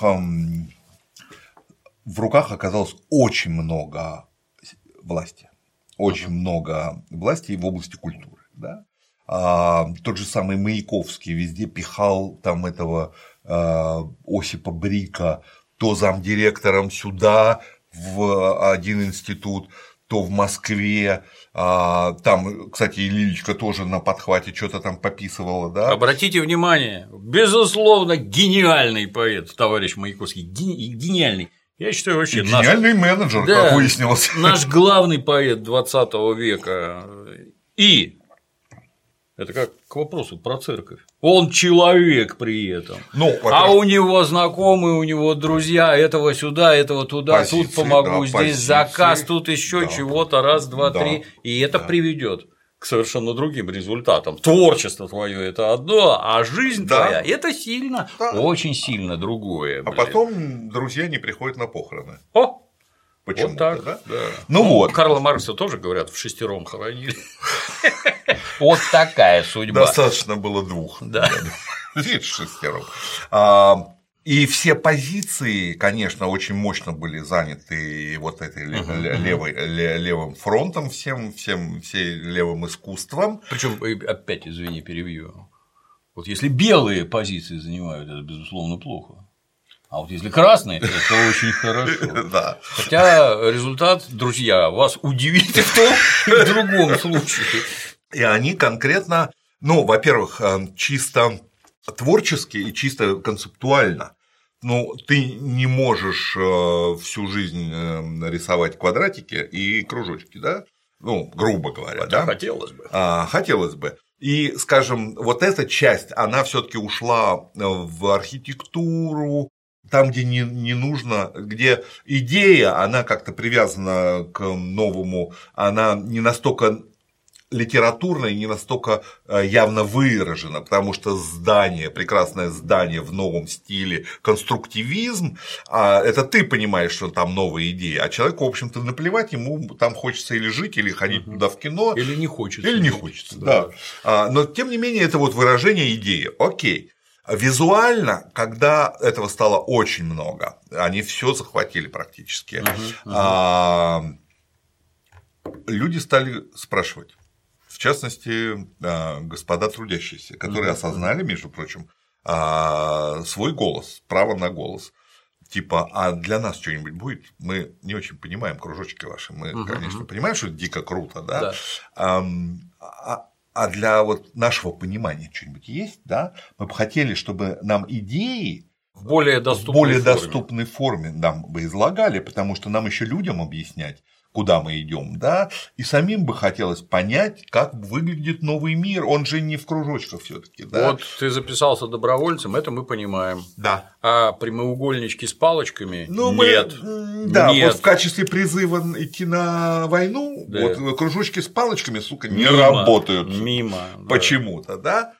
в руках оказалось очень много власти, очень много власти в области культуры. Да? Тот же самый Маяковский везде пихал там этого Осипа Брика то замдиректором сюда в один институт, то в Москве. Там, кстати, и Лилечка тоже на подхвате что-то там пописывала, да? Обратите внимание, безусловно, гениальный поэт, товарищ Маяковский, гениальный. Я считаю, вообще гениальный менеджер, да, как выяснилось. Наш главный поэт 20 века. И это как к вопросу про церковь. Он человек при этом. Ну, а у него знакомые, у него друзья, этого сюда, этого туда, позиции, тут помогу, да, здесь позиции, заказ, тут еще чего-то, раз, два, три. И это приведет к совершенно другим результатам. Творчество твое это одно, а жизнь твоя это сильно, очень сильно другое. А потом друзья не приходят на похороны. Почему? Вот так, да? Ну вот. Карла Маркса тоже, говорят, в шестером хоронили. Вот такая судьба. Достаточно было двух. Да. Видишь, шестером. И все позиции, конечно, очень мощно были заняты вот этой левым фронтом, всем левым искусством. Причем, опять, извини, перебью. Вот если белые позиции занимают, это безусловно плохо. А вот если красные, это очень хорошо. Да. Хотя результат, друзья, вас удивит и в том, и в другом случае. И они конкретно, ну, во-первых, чисто творчески и чисто концептуально. Ну, ты не можешь всю жизнь рисовать квадратики и кружочки, да? Ну, грубо говоря, да? Хотелось бы. Хотелось бы. И, скажем, вот эта часть, она все-таки ушла в архитектуру. Там, где не нужно, где идея, она как-то привязана к новому, она не настолько литературная, не настолько явно выражена, потому что здание, прекрасное здание в новом стиле, конструктивизм, это ты понимаешь, что там новая идея, а человеку, в общем-то, наплевать, ему там хочется или жить, или ходить туда в кино. Или не хочется. Или не хочется, да. Но, тем не менее, это вот выражение идеи. Окей. Визуально, когда этого стало очень много, они все захватили практически, люди стали спрашивать, в частности, господа трудящиеся, которые осознали, между прочим, свой голос, право на голос. Типа, а для нас что-нибудь будет? Мы не очень понимаем кружочки ваши, мы, конечно, понимаем, что это дико круто, да? А для вот нашего понимания что-нибудь есть, да? Мы бы хотели, чтобы нам идеи в более доступной форме нам бы излагали, потому что нам еще людям объяснять, куда мы идем, да, и самим бы хотелось понять, как выглядит новый мир, он же не в кружочках все-таки, да. Вот ты записался добровольцем, это мы понимаем. Да. А прямоугольнички с палочками нет. Да, вот в качестве призыва идти на войну, да. вот кружочки с палочками, сука, не работают. Мимо. Почему-то, да.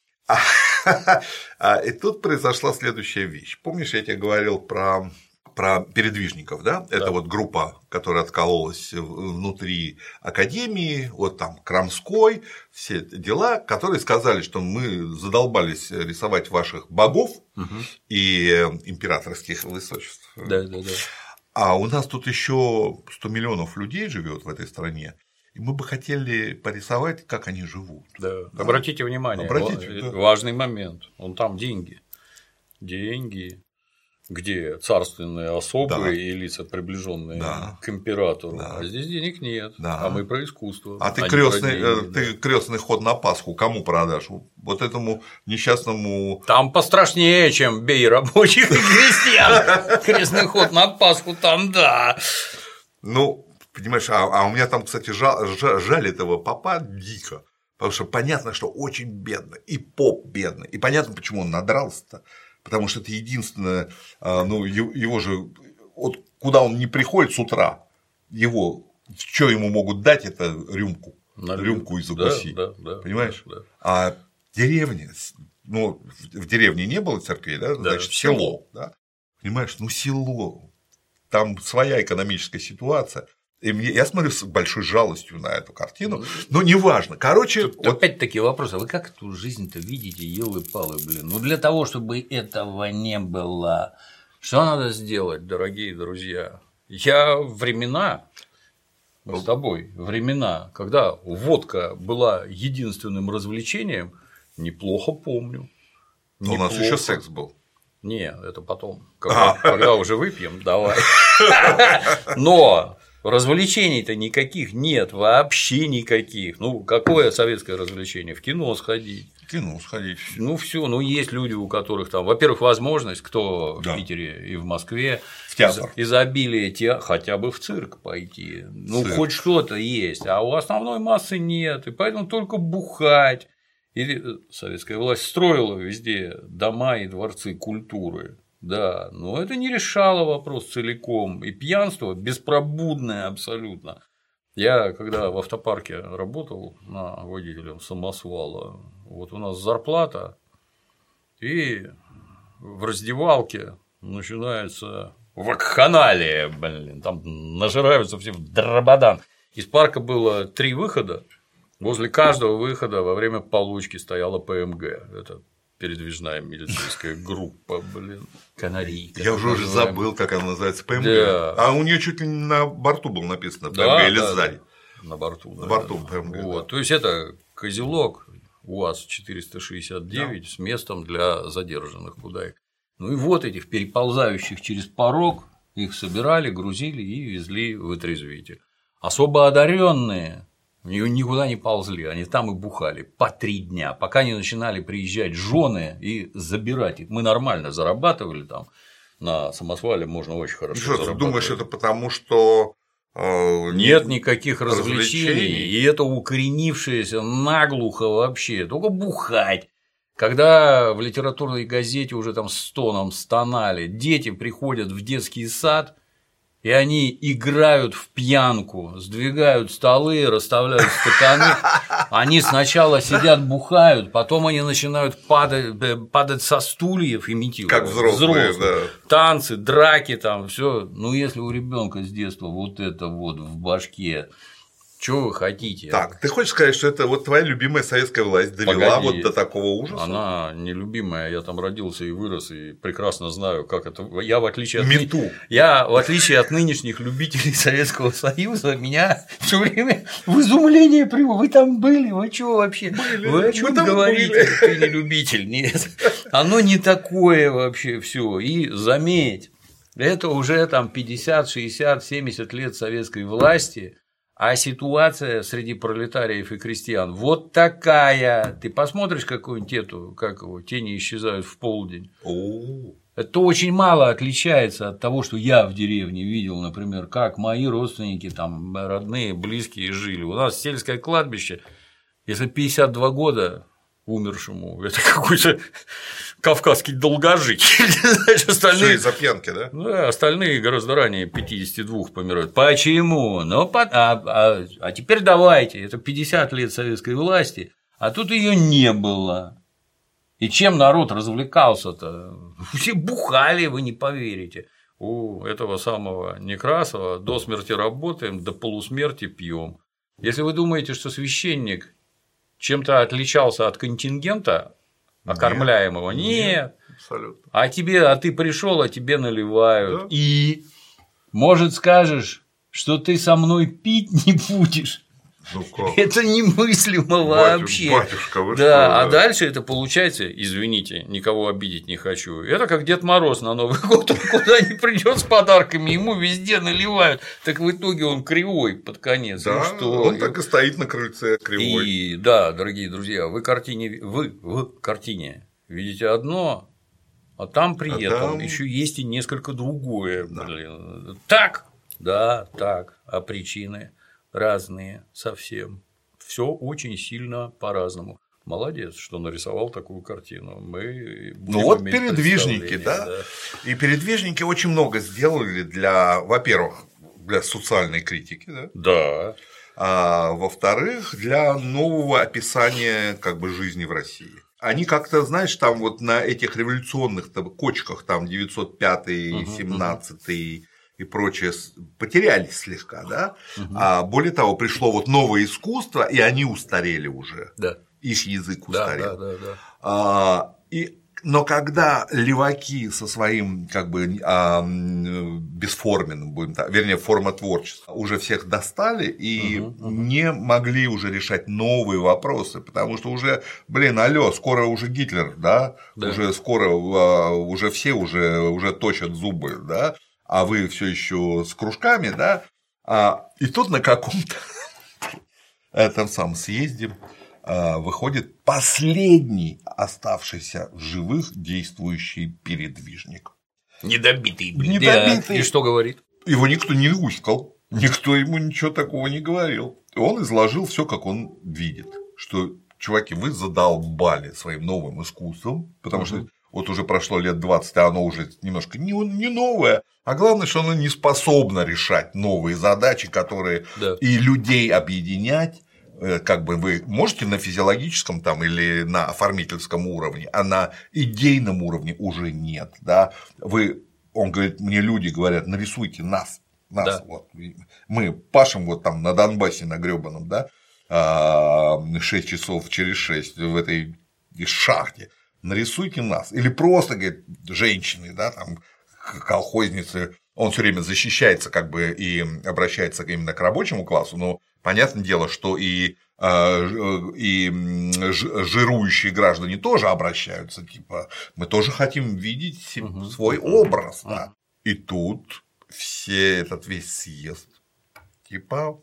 И тут произошла следующая вещь. Помнишь, я тебе говорил про передвижников, да? Это вот группа, которая откололась внутри академии, вот там Крамской, все дела, которые сказали, что мы задолбались рисовать ваших богов и императорских высочеств. Да. А у нас тут еще 100 миллионов людей живет в этой стране. И мы бы хотели порисовать, как они живут. Да. Обратите внимание, важный момент. Вон там деньги. Деньги. Где царственные особы и лица, приближенные к императору. А здесь денег нет. А мы про искусство. А ты крестный ход на Пасху кому продашь? Вот этому несчастному. Там пострашнее, чем бей рабочих и крестьян. Крестный ход на Пасху там, да. Ну, понимаешь, а у меня там, кстати, жаль этого попа дико. Потому что понятно, что очень бедно, и поп бедный. И понятно, почему он надрался-то. Потому что это единственное, ну, его же, вот куда он не приходит с утра, что ему могут дать, это рюмку и закусить. Да, понимаешь? Да. А деревня, ну, в деревне не было церквей, да, значит, село. Да? Понимаешь, ну, село, там своя экономическая ситуация. И я смотрю с большой жалостью на эту картину, но неважно. Короче, вот... опять-таки вопрос, а вы как эту жизнь-то видите, елы-палы, блин? Ну, для того, чтобы этого не было, что надо сделать, дорогие друзья? Я времена, мы с тобой, времена, когда водка была единственным развлечением, неплохо помню. Но у нас еще секс был. Не, это потом, когда уже выпьем, давай. Но развлечений-то никаких нет, вообще никаких. Ну, какое советское развлечение? В кино сходить. Ну, все. Ну, есть люди, у которых там, во-первых, возможность, кто в Питере и в Москве, в театр. Изобилие хотя бы в цирк пойти. Ну, хоть что-то есть, а у основной массы нет, и поэтому только бухать. И советская власть строила везде дома и дворцы культуры. Да, но это не решало вопрос целиком. И пьянство беспробудное абсолютно. Я, когда в автопарке работал водителем самосвала, вот у нас зарплата, и в раздевалке начинается вакханалия, блин, там нажираются все в дрободан. Из парка было 3 выхода. Возле каждого выхода во время получки стояла ПМГ. Это передвижная медицинская группа, блин. Канарейка. Я уже забыл, как она называется, ПМГ. Да. А у нее чуть ли не на борту было написано ПМГ или сзади. На борту. На борту ПМГ. Вот. Да. То есть это козелок УАЗ-469 с местом для задержанных, куда их. Ну и вот этих переползающих через порог их собирали, грузили и везли в отрезвитель. Особо одаренные никуда не ползли, они там и бухали по 3 дня, пока не начинали приезжать жены и забирать их. Мы нормально зарабатывали там, на самосвале можно очень хорошо зарабатывать. Ты думаешь, это потому, что нет никаких развлечений, и это укоренившееся наглухо вообще, только бухать. Когда в литературной газете уже там стоном стонали, дети приходят в детский сад, и они играют в пьянку, сдвигают столы, расставляют стаканы. Они сначала сидят, бухают, потом они начинают падать со стульев, имитируя. Как взрослые, да. Танцы, драки, там все. Ну, если у ребенка с детства вот это вот в башке, что вы хотите? Так, ты хочешь сказать, что это вот твоя любимая советская власть довела вот до такого ужаса? Она нелюбимая, я там родился и вырос, и прекрасно знаю, как это. Я, в отличие от нынешних любителей Советского Союза, меня все время в изумление привело. Вы там были? Вы что вообще? Вы о чем говорите? Ты не любитель? Нет. Оно не такое вообще все. И заметь, это уже там 50, 60, 70 лет советской власти. А ситуация среди пролетариев и крестьян вот такая. Ты посмотришь какую-нибудь эту, как его, тени исчезают в полдень. Это очень мало отличается от того, что я в деревне видел, например, как мои родственники, там, родные, близкие жили. У нас сельское кладбище, если 52 года умершему, это какой-то кавказский долгожитель. Остальные из-за пьянки, да? Да, остальные гораздо ранее 52 помирают. Почему? Ну, а теперь давайте, это 50 лет советской власти, а тут ее не было. И чем народ развлекался-то? Все бухали, вы не поверите. У этого самого Некрасова до смерти работаем, до полусмерти пьем. Если вы думаете, что священник чем-то отличался от контингента окормляемого, нет. Абсолютно. А ты пришел, а тебе наливают. Да? И может скажешь, что ты со мной пить не будешь. Ну как? Это немыслимо вообще. Батюшка, вы да, что, а дальше это получается, извините, никого обидеть не хочу. Это как Дед Мороз на Новый год, он куда ни придет с подарками, ему везде наливают. Так в итоге он кривой под конец. Да, что? Он так и стоит на крыльце кривой. И да, дорогие друзья, вы в картине видите одно, а там при этом еще есть и несколько другое. Да. Блин. Так, да, так, а причины разные совсем. Все очень сильно по-разному. Молодец, что нарисовал такую картину. Мы вот передвижники, да? И передвижники очень много сделали для, во-первых, для социальной критики, да? Да. А во-вторых, для нового описания как бы жизни в России. Они как-то, знаешь, там вот на этих революционных кочках, там 905-й, 17-й и прочее, потерялись слегка, да? А более того, пришло вот новое искусство, и они устарели уже. Да. Их язык устарел. Да. Но когда леваки со своим как бы бесформенным, будем так, вернее, формотворчеством уже всех достали и не могли уже решать новые вопросы, потому что уже, алло, скоро уже Гитлер, да? Уже скоро уже все уже точат зубы, да? А вы все еще с кружками, да? И тут на каком-то этом самом съезде выходит последний оставшийся в живых действующий передвижник. Недобитый. Недобитый. И что говорит? Его никто не уськал, никто ему ничего такого не говорил. И он изложил все, как он видит, что, чуваки, вы задолбали своим новым искусством, потому что вот уже прошло лет 20, а оно уже немножко не новое, а главное, что оно не способно решать новые задачи, которые и людей объединять. Как бы вы можете на физиологическом там или на оформительском уровне, а на идейном уровне уже нет, да. Он говорит, мне люди говорят, нарисуйте нас, вот. Мы пашем вот там на Донбассе на грёбаном, да, 6 часов через 6 в этой шахте, нарисуйте нас, или просто, говорит, женщины, да, там колхозницы, он все время защищается как бы и обращается именно к рабочему классу, но понятное дело, что и жирующие граждане тоже обращаются, типа, мы тоже хотим видеть свой образ, да. И тут этот весь съезд, типа,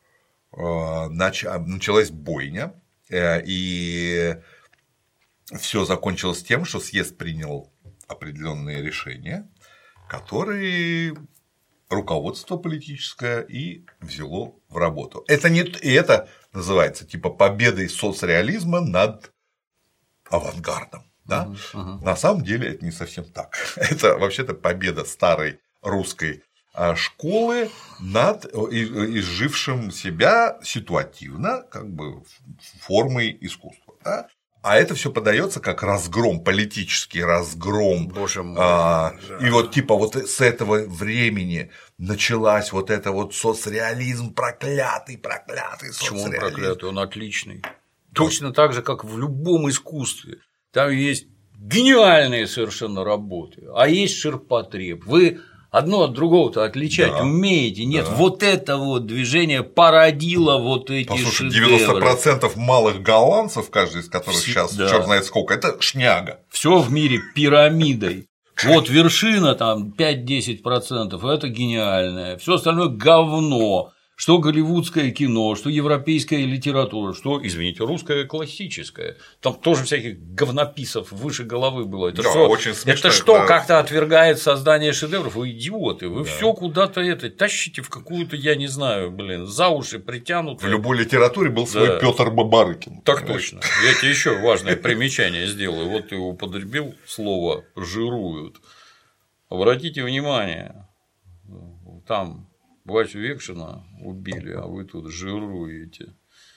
началась бойня, и все закончилось тем, что съезд принял определенные решения, которые руководство политическое и взяло в работу. И это называется типа победой соцреализма над авангардом. Да? На самом деле это не совсем так. Это вообще-то победа старой русской школы над изжившим себя ситуативно как бы формой искусства. Да? А это все подается как разгром, политический разгром. Боже мой. И вот типа вот с этого времени началась вот это вот соцреализм, проклятый соцреализм. Почему он проклятый? Он отличный. Точно так же, как в любом искусстве. Там есть гениальные совершенно работы, а есть ширпотреб. Вы одно от другого-то отличать умеете? Нет, вот это вот движение породило вот эти шедевры. 90% малых голландцев, каждый из которых сейчас черт знает сколько, это шняга. Все в мире пирамидой. Вот вершина там 5-10%, это гениальное, все остальное говно. что голливудское кино, что европейская литература, что, извините, русская классическая. Там тоже всяких говнописов выше головы было. Это, очень смешно, это что, как-то отвергает создание шедевров? Вы идиоты, вы все куда-то тащите в какую-то, я не знаю, за уши притянуты. В любой литературе был свой Петр Бабарыкин. Так точно. Я тебе еще важное примечание сделаю. Вот ты употребил слово «жируют». Обратите внимание, там Васю Векшина убили, а вы тут жируете.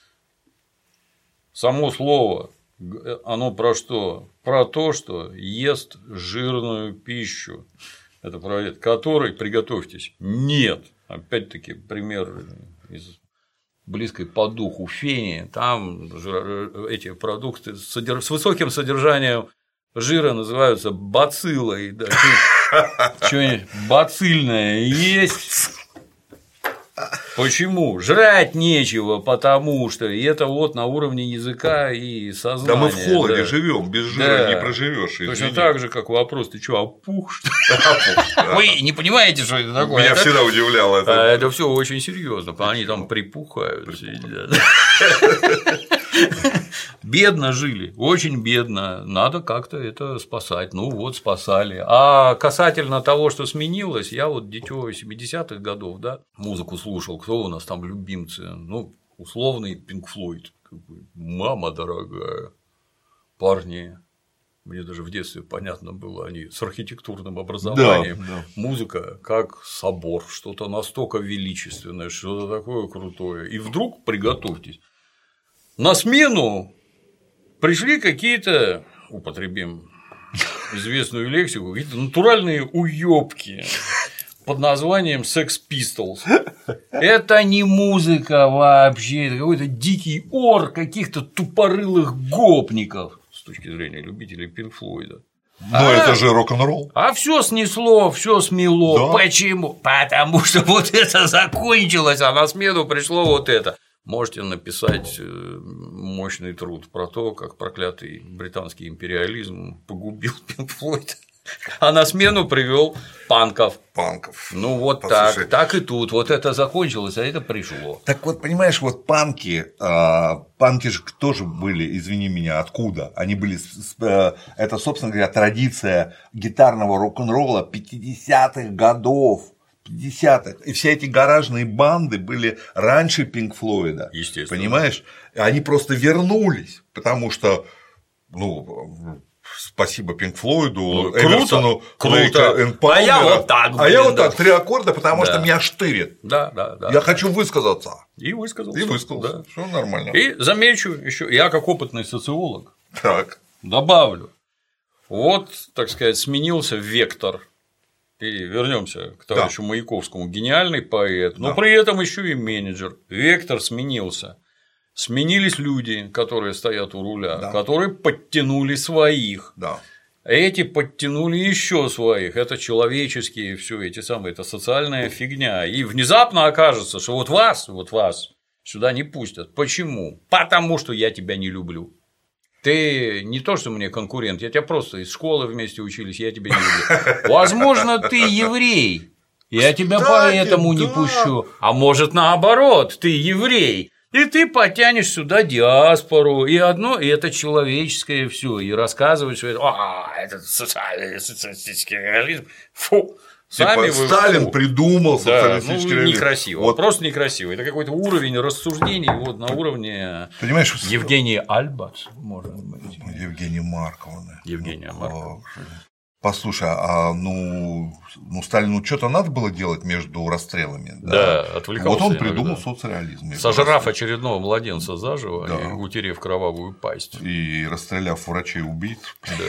Само слово, оно про что? Про то, что ест жирную пищу. Это про это. Который, приготовьтесь, нет. Опять-таки, пример из близкой по духу Фени. Там эти продукты с высоким содержанием жира называются бациллой. Да. Что-нибудь бацильное есть. Почему? Жрать нечего, потому что это вот на уровне языка и сознания. Да мы в холоде живем, без жира не проживешь. Точно так же, как вопрос: ты что, опух, что ли? Вы не понимаете, что это такое? Меня всегда удивляло это. Это все очень серьезно, они там припухают. Бедно жили, очень бедно, надо как-то это спасать. Ну вот спасали. А касательно того, что сменилось, я вот дитё 70-х годов, да, музыку слушал. Кто у нас там любимцы? Ну, условный Pink Floyd. Мама дорогая. Парни. Мне даже в детстве понятно было, они с архитектурным образованием. Да. Музыка как собор, что-то настолько величественное, что-то такое крутое. И вдруг, приготовьтесь, на смену пришли какие-то, употребим известную лексику, какие-то натуральные уёбки под названием Sex Pistols. Это не музыка вообще, это какой-то дикий ор каких-то тупорылых гопников с точки зрения любителей Pink Floyd. Но это же рок-н-ролл. А все снесло, все смело. Да. Почему? Потому что вот это закончилось, а на смену пришло вот это. Можете написать мощный труд про то, как проклятый британский империализм погубил Pink Floyd, а на смену привел панков. Ну вот послушай, так и тут. Вот это закончилось, а это пришло. Так вот, понимаешь, вот панки же тоже были, извини меня, откуда? Они были, это, собственно говоря, традиция гитарного рок-н-ролла 50-х годов. 50-х. И все эти гаражные банды были раньше Pink Floyd. Естественно. Понимаешь? Они просто вернулись, потому что, ну, спасибо Pink Floyd, Эмерсону, круто. А я вот так. Я вот так, 3 аккорда, потому что меня штырит. Да. Я хочу высказаться. И высказался. Да. Все нормально. И замечу еще, я как опытный социолог добавлю. Вот, так сказать, сменился вектор. И вернемся к товарищу Маяковскому. Гениальный поэт, но при этом еще и менеджер. Вектор сменился. Сменились люди, которые стоят у руля, которые подтянули своих. Эти подтянули еще своих. Это человеческие все эти самые, это социальная фигня. И внезапно окажется, что вот вас сюда не пустят. Почему? Потому что я тебя не люблю. Ты не то, что мне конкурент, я тебя просто из школы вместе учились, я тебя не люблю. Возможно, ты еврей, я тебя поэтому не пущу. А может, наоборот, ты еврей, и ты потянешь сюда диаспору, и это человеческое все, и рассказываешь, что это социалистический реализм. Фу. Типа Сталин придумал социалистический реализм. Некрасиво, вот. Просто некрасиво. Это какой-то уровень рассуждений вот на уровне Евгения Альбац, может быть. Евгения Марковна. Евгения Марковна. Послушай, Сталину что-то надо было делать между расстрелами. Да, отвлекался. Вот он придумал социализм. Сожрав очередного младенца заживо и утерев кровавую пасть. И расстреляв врачей-убийц.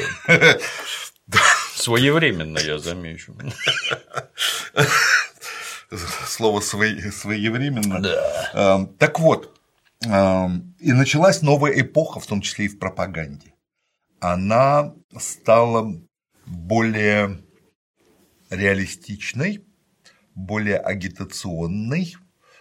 Своевременно, я замечу. Слово своевременно. Да. Так вот, и началась новая эпоха, в том числе и в пропаганде. Она стала более реалистичной, более агитационной,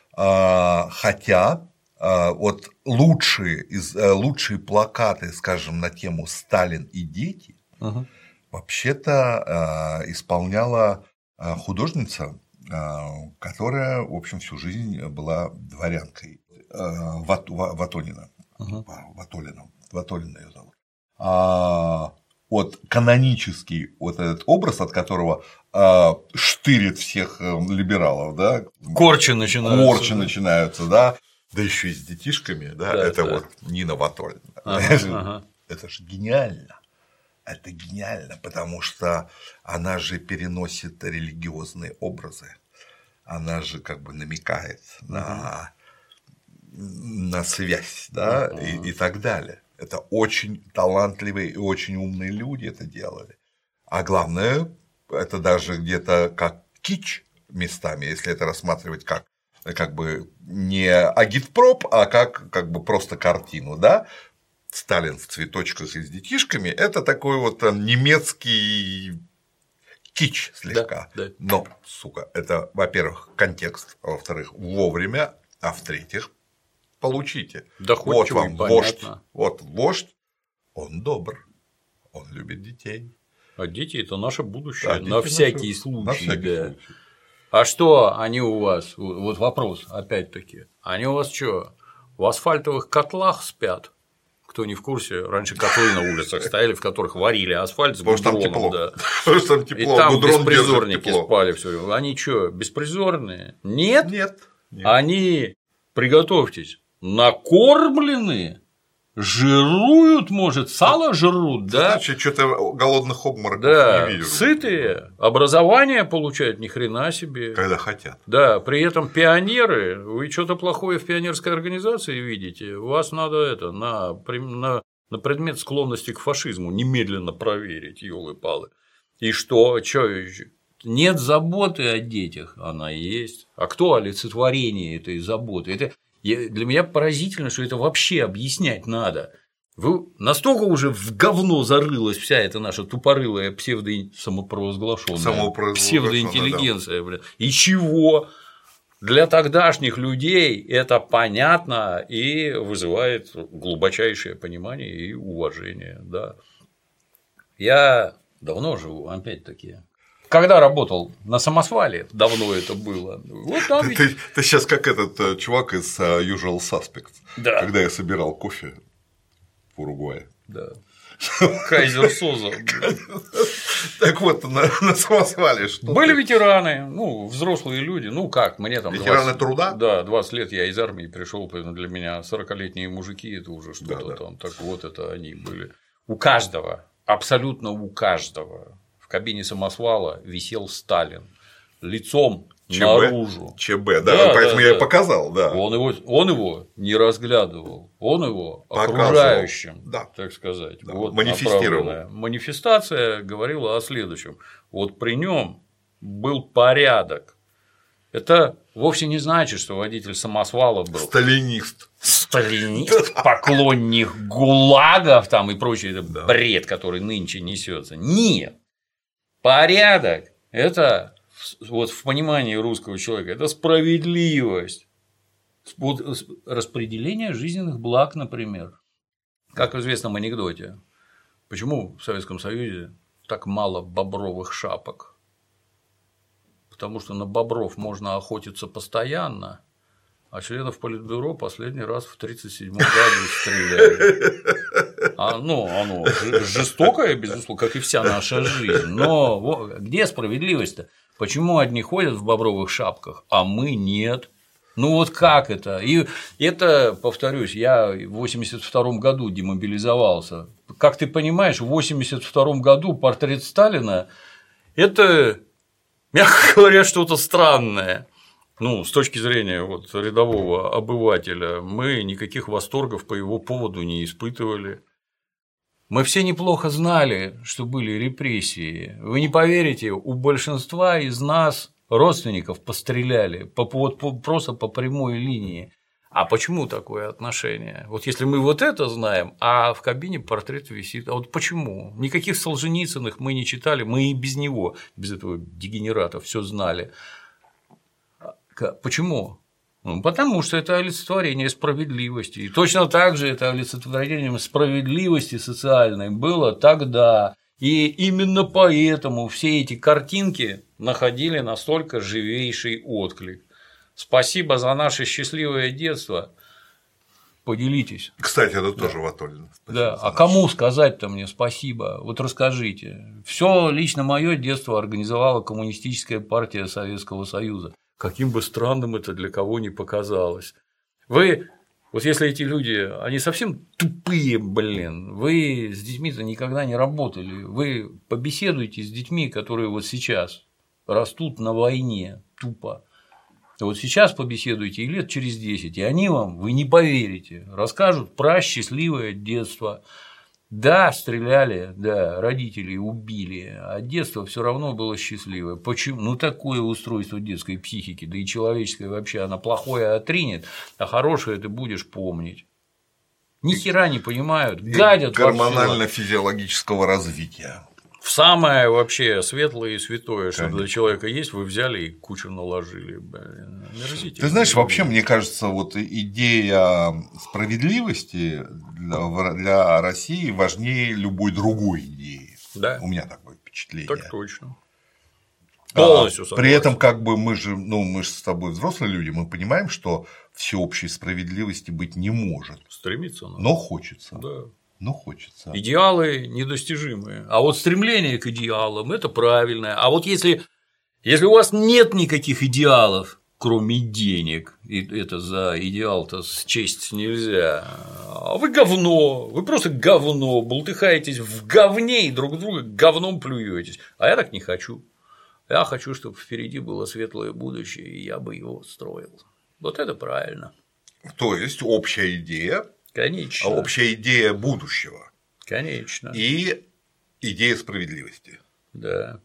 хотя вот лучшие плакаты, скажем, на тему «Сталин и дети» вообще-то исполняла художница которая, в общем, всю жизнь была дворянкой Ватолина. Ватолина ее зовут. Вот канонический вот этот образ, от которого штырит всех либералов, да? Корчи начинаются, да? Да еще и с детишками, да? Это вот Нина Ватолина. Это же гениально. Это гениально, потому что она же переносит религиозные образы. Она же как бы намекает на связь, да, и так далее. Это очень талантливые и очень умные люди это делали. А главное, это даже где-то как кич местами, если это рассматривать как бы не агитпроп, а как бы просто картину, да. Сталин в цветочках и с детишками – это такой вот немецкий кич слегка. Да. Но, сука, это, во-первых, контекст, а во-вторых, вовремя, а в-третьих, получите. Вот вам вождь. Вот вождь, он добр, он любит детей. А дети – это наше будущее, на всякий случай. А что они у вас? Вот вопрос, опять-таки. Они у вас что, в асфальтовых котлах спят? Кто не в курсе, раньше котлы на улицах стояли, в которых варили асфальт с гудроном, да. И там беспризорники спали все. Они что, беспризорные? Нет. Они, приготовьтесь, накормлены, жируют, может, сало жрут, да? Значит, что-то голодных обмороков не видел. Сытые, образование получают ни хрена себе. Когда хотят. Да, при этом пионеры, вы что-то плохое в пионерской организации видите, вас надо на предмет склонности к фашизму немедленно проверить, ёлы-палы. И что, нет заботы о детях, она есть. А кто олицетворение этой заботы? Для меня поразительно, что это вообще объяснять надо. Настолько уже в говно зарылась вся эта наша тупорылая самопровозглашенная псевдоинтеллигенция. Да. И чего? Для тогдашних людей это понятно и вызывает глубочайшее понимание и уважение. Да. Я давно живу, опять-таки. Когда работал на самосвале, давно это было. Вот там ты сейчас как этот чувак из Usual Suspects, да. Когда я собирал кофе в Уругвае. Да. Кайзер Соза. Так вот, на самосвале что? Были ветераны, взрослые люди, мне там. Ветераны труда? Да, 20 лет я из армии пришел, для меня 40-летние мужики это уже что-то там. Так вот, это они были. У каждого, абсолютно у каждого. В кабине самосвала висел Сталин лицом наружу. ЧБ, да, поэтому я и показал, да. Он его не разглядывал, он его окружающим, так сказать. Да. Вот манифестировал. Манифестация говорила о следующем. Вот при нем был порядок. Это вовсе не значит, что водитель самосвала был сталинист, поклонник ГУЛАГов там и прочий бред, который нынче несется. Нет. Порядок – это, вот в понимании русского человека, это справедливость, распределение жизненных благ, например. Как в известном анекдоте, почему в Советском Союзе так мало бобровых шапок? Потому что на бобров можно охотиться постоянно, а членов Политбюро последний раз в 1937 году стреляли. Оно жестокое, безусловно, как и вся наша жизнь. Но где справедливость-то? Почему одни ходят в бобровых шапках, а мы нет? Вот как это? И это, повторюсь, я в 1982 году демобилизовался. Как ты понимаешь, в 1982 году портрет Сталина – это, мягко говоря, что-то странное. С точки зрения рядового обывателя, мы никаких восторгов по его поводу не испытывали. Мы все неплохо знали, что были репрессии. Вы не поверите, у большинства из нас родственников постреляли просто по прямой линии. А почему такое отношение? Вот если мы это знаем, а в кабине портрет висит, а вот почему? Никаких Солженицыных мы не читали, мы и без него, без этого дегенерата, все знали. Почему? Потому что это олицетворение справедливости. И точно так же это олицетворением справедливости социальной было тогда. И именно поэтому все эти картинки находили настолько живейший отклик. Спасибо за наше счастливое детство. Поделитесь. Кстати, это тоже Ватолин. Да, а кому сказать-то мне спасибо? Вот расскажите. Все лично мое детство организовала Коммунистическая партия Советского Союза. Каким бы странным это для кого ни показалось. Вы, вот если эти люди, они совсем тупые, блин, вы с детьми-то никогда не работали. Вы побеседуйте с детьми, которые вот сейчас растут на войне тупо. Вот сейчас побеседуйте и лет через 10, и они вам, вы не поверите, расскажут про счастливое детство. Да, стреляли, да, родителей убили, а детство все равно было счастливое. Почему? Ну, такое устройство детской психики, да и человеческой вообще, она плохое отринет, а хорошее ты будешь помнить. Ни хера не понимают, гадят. Гормонально-физиологического развития. В самое вообще светлое и святое, что для человека есть, вы взяли и кучу наложили. Блин, ты знаешь, вообще, мне кажется, вот идея справедливости для России важнее любой другой идеи. Да. У меня такое впечатление. Так точно. Полностью согласен. При этом, как бы мы же с тобой взрослые люди, мы понимаем, что всеобщей справедливости быть не может. Стремиться надо. Но хочется. Да. Но хочется. Идеалы недостижимые. А вот стремление к идеалам – это правильное. А вот если у вас нет никаких идеалов, кроме денег, и это за идеал-то счесть нельзя, а вы говно, вы просто говно, бултыхаетесь в говне и друг друга говном плюетесь. А я так не хочу. Я хочу, чтобы впереди было светлое будущее, и я бы его строил. Вот это правильно. То есть общая идея. Конечно. Общая идея будущего. Конечно. И идея справедливости. Да.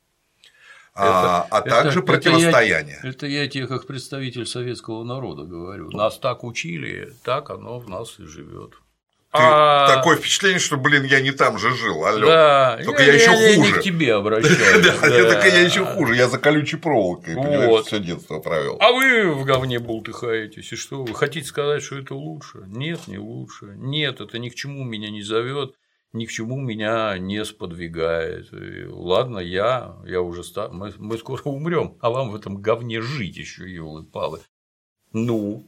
Также противостояние. Это я тебе как представитель советского народа говорю. Нас так учили, так оно в нас и живет. Такое впечатление, что, блин, я не там же жил, алло. Да, только я еще хуже. Я не к тебе обращаюсь. Да, только я еще хуже, я за колючей проволокой, понимаешь, все детство провел. А вы в говне бултыхаетесь, и что, вы хотите сказать, что это лучше? Нет, не лучше. Нет, это ни к чему меня не зовет, ни к чему меня не сподвигает. И ладно, я уже стар, мы скоро умрем, а вам в этом говне жить еще, ёлы-палы. Ну.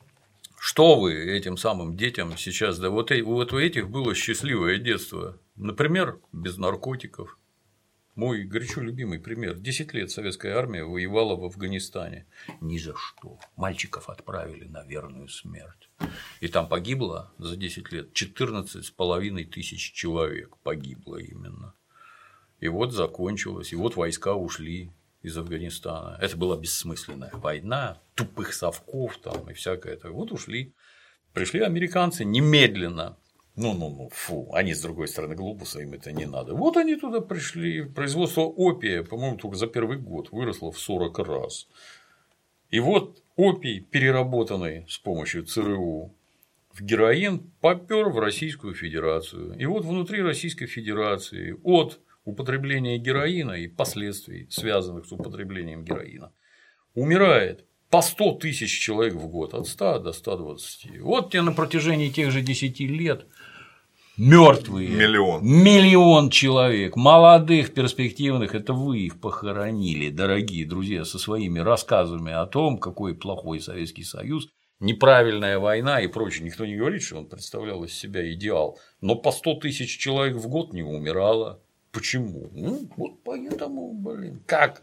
Что вы этим самым детям сейчас, да вот у этих было счастливое детство, например, без наркотиков. Мой горячо любимый пример. 10 лет советская армия воевала в Афганистане. Ни за что. Мальчиков отправили на верную смерть. И там погибло за 10 лет 14,5 тысяч человек погибло именно. И вот закончилось, и вот войска ушли из Афганистана. Это была бессмысленная война, тупых совков там и всякое такое. Вот ушли. Пришли американцы немедленно. Фу, они с другой стороны глупуса, им это не надо. Вот они туда пришли. Производство опия, по-моему, только за первый год выросло в 40 раз. И вот опий, переработанный с помощью ЦРУ в героин, попёр в Российскую Федерацию. И вот внутри Российской Федерации от употребления героина и последствий, связанных с употреблением героина, умирает по 100 тысяч человек в год, от 100 до 120. Вот тебе на протяжении тех же 10 лет мертвые. Миллион человек, молодых, перспективных, это вы их похоронили, дорогие друзья, со своими рассказами о том, какой плохой Советский Союз, неправильная война и прочее. Никто не говорит, что он представлял из себя идеал, но по 100 тысяч человек в год не умирало. Почему? Вот поэтому, блин, как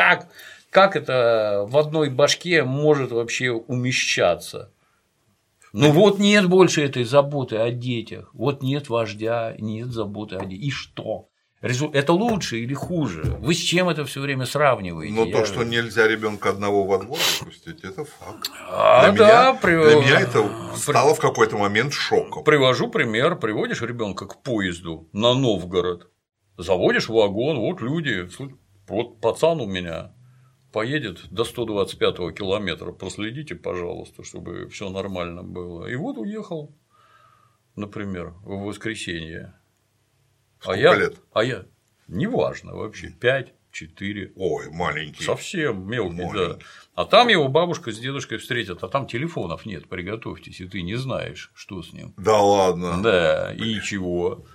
это в одной башке может вообще умещаться? Вот нет больше этой заботы о детях, вот нет вождя, нет заботы о детях. И что? Это лучше или хуже? Вы с чем это все время сравниваете? То, что нельзя ребенка одного во двор выпустить, это факт. Для меня это стало в какой-то момент шоком. Привожу пример: приводишь ребенка к поезду на Новгород. Заводишь вагон, вот люди, вот пацан у меня поедет до 125-го километра, проследите, пожалуйста, чтобы все нормально было. И вот уехал, например, в воскресенье. Сколько лет? Неважно вообще, 5, 4. Ой, маленький. Совсем мелкий, да. А там его бабушка с дедушкой встретят, а там телефонов нет, приготовьтесь, и ты не знаешь, что с ним. Да ладно. Да, и чего?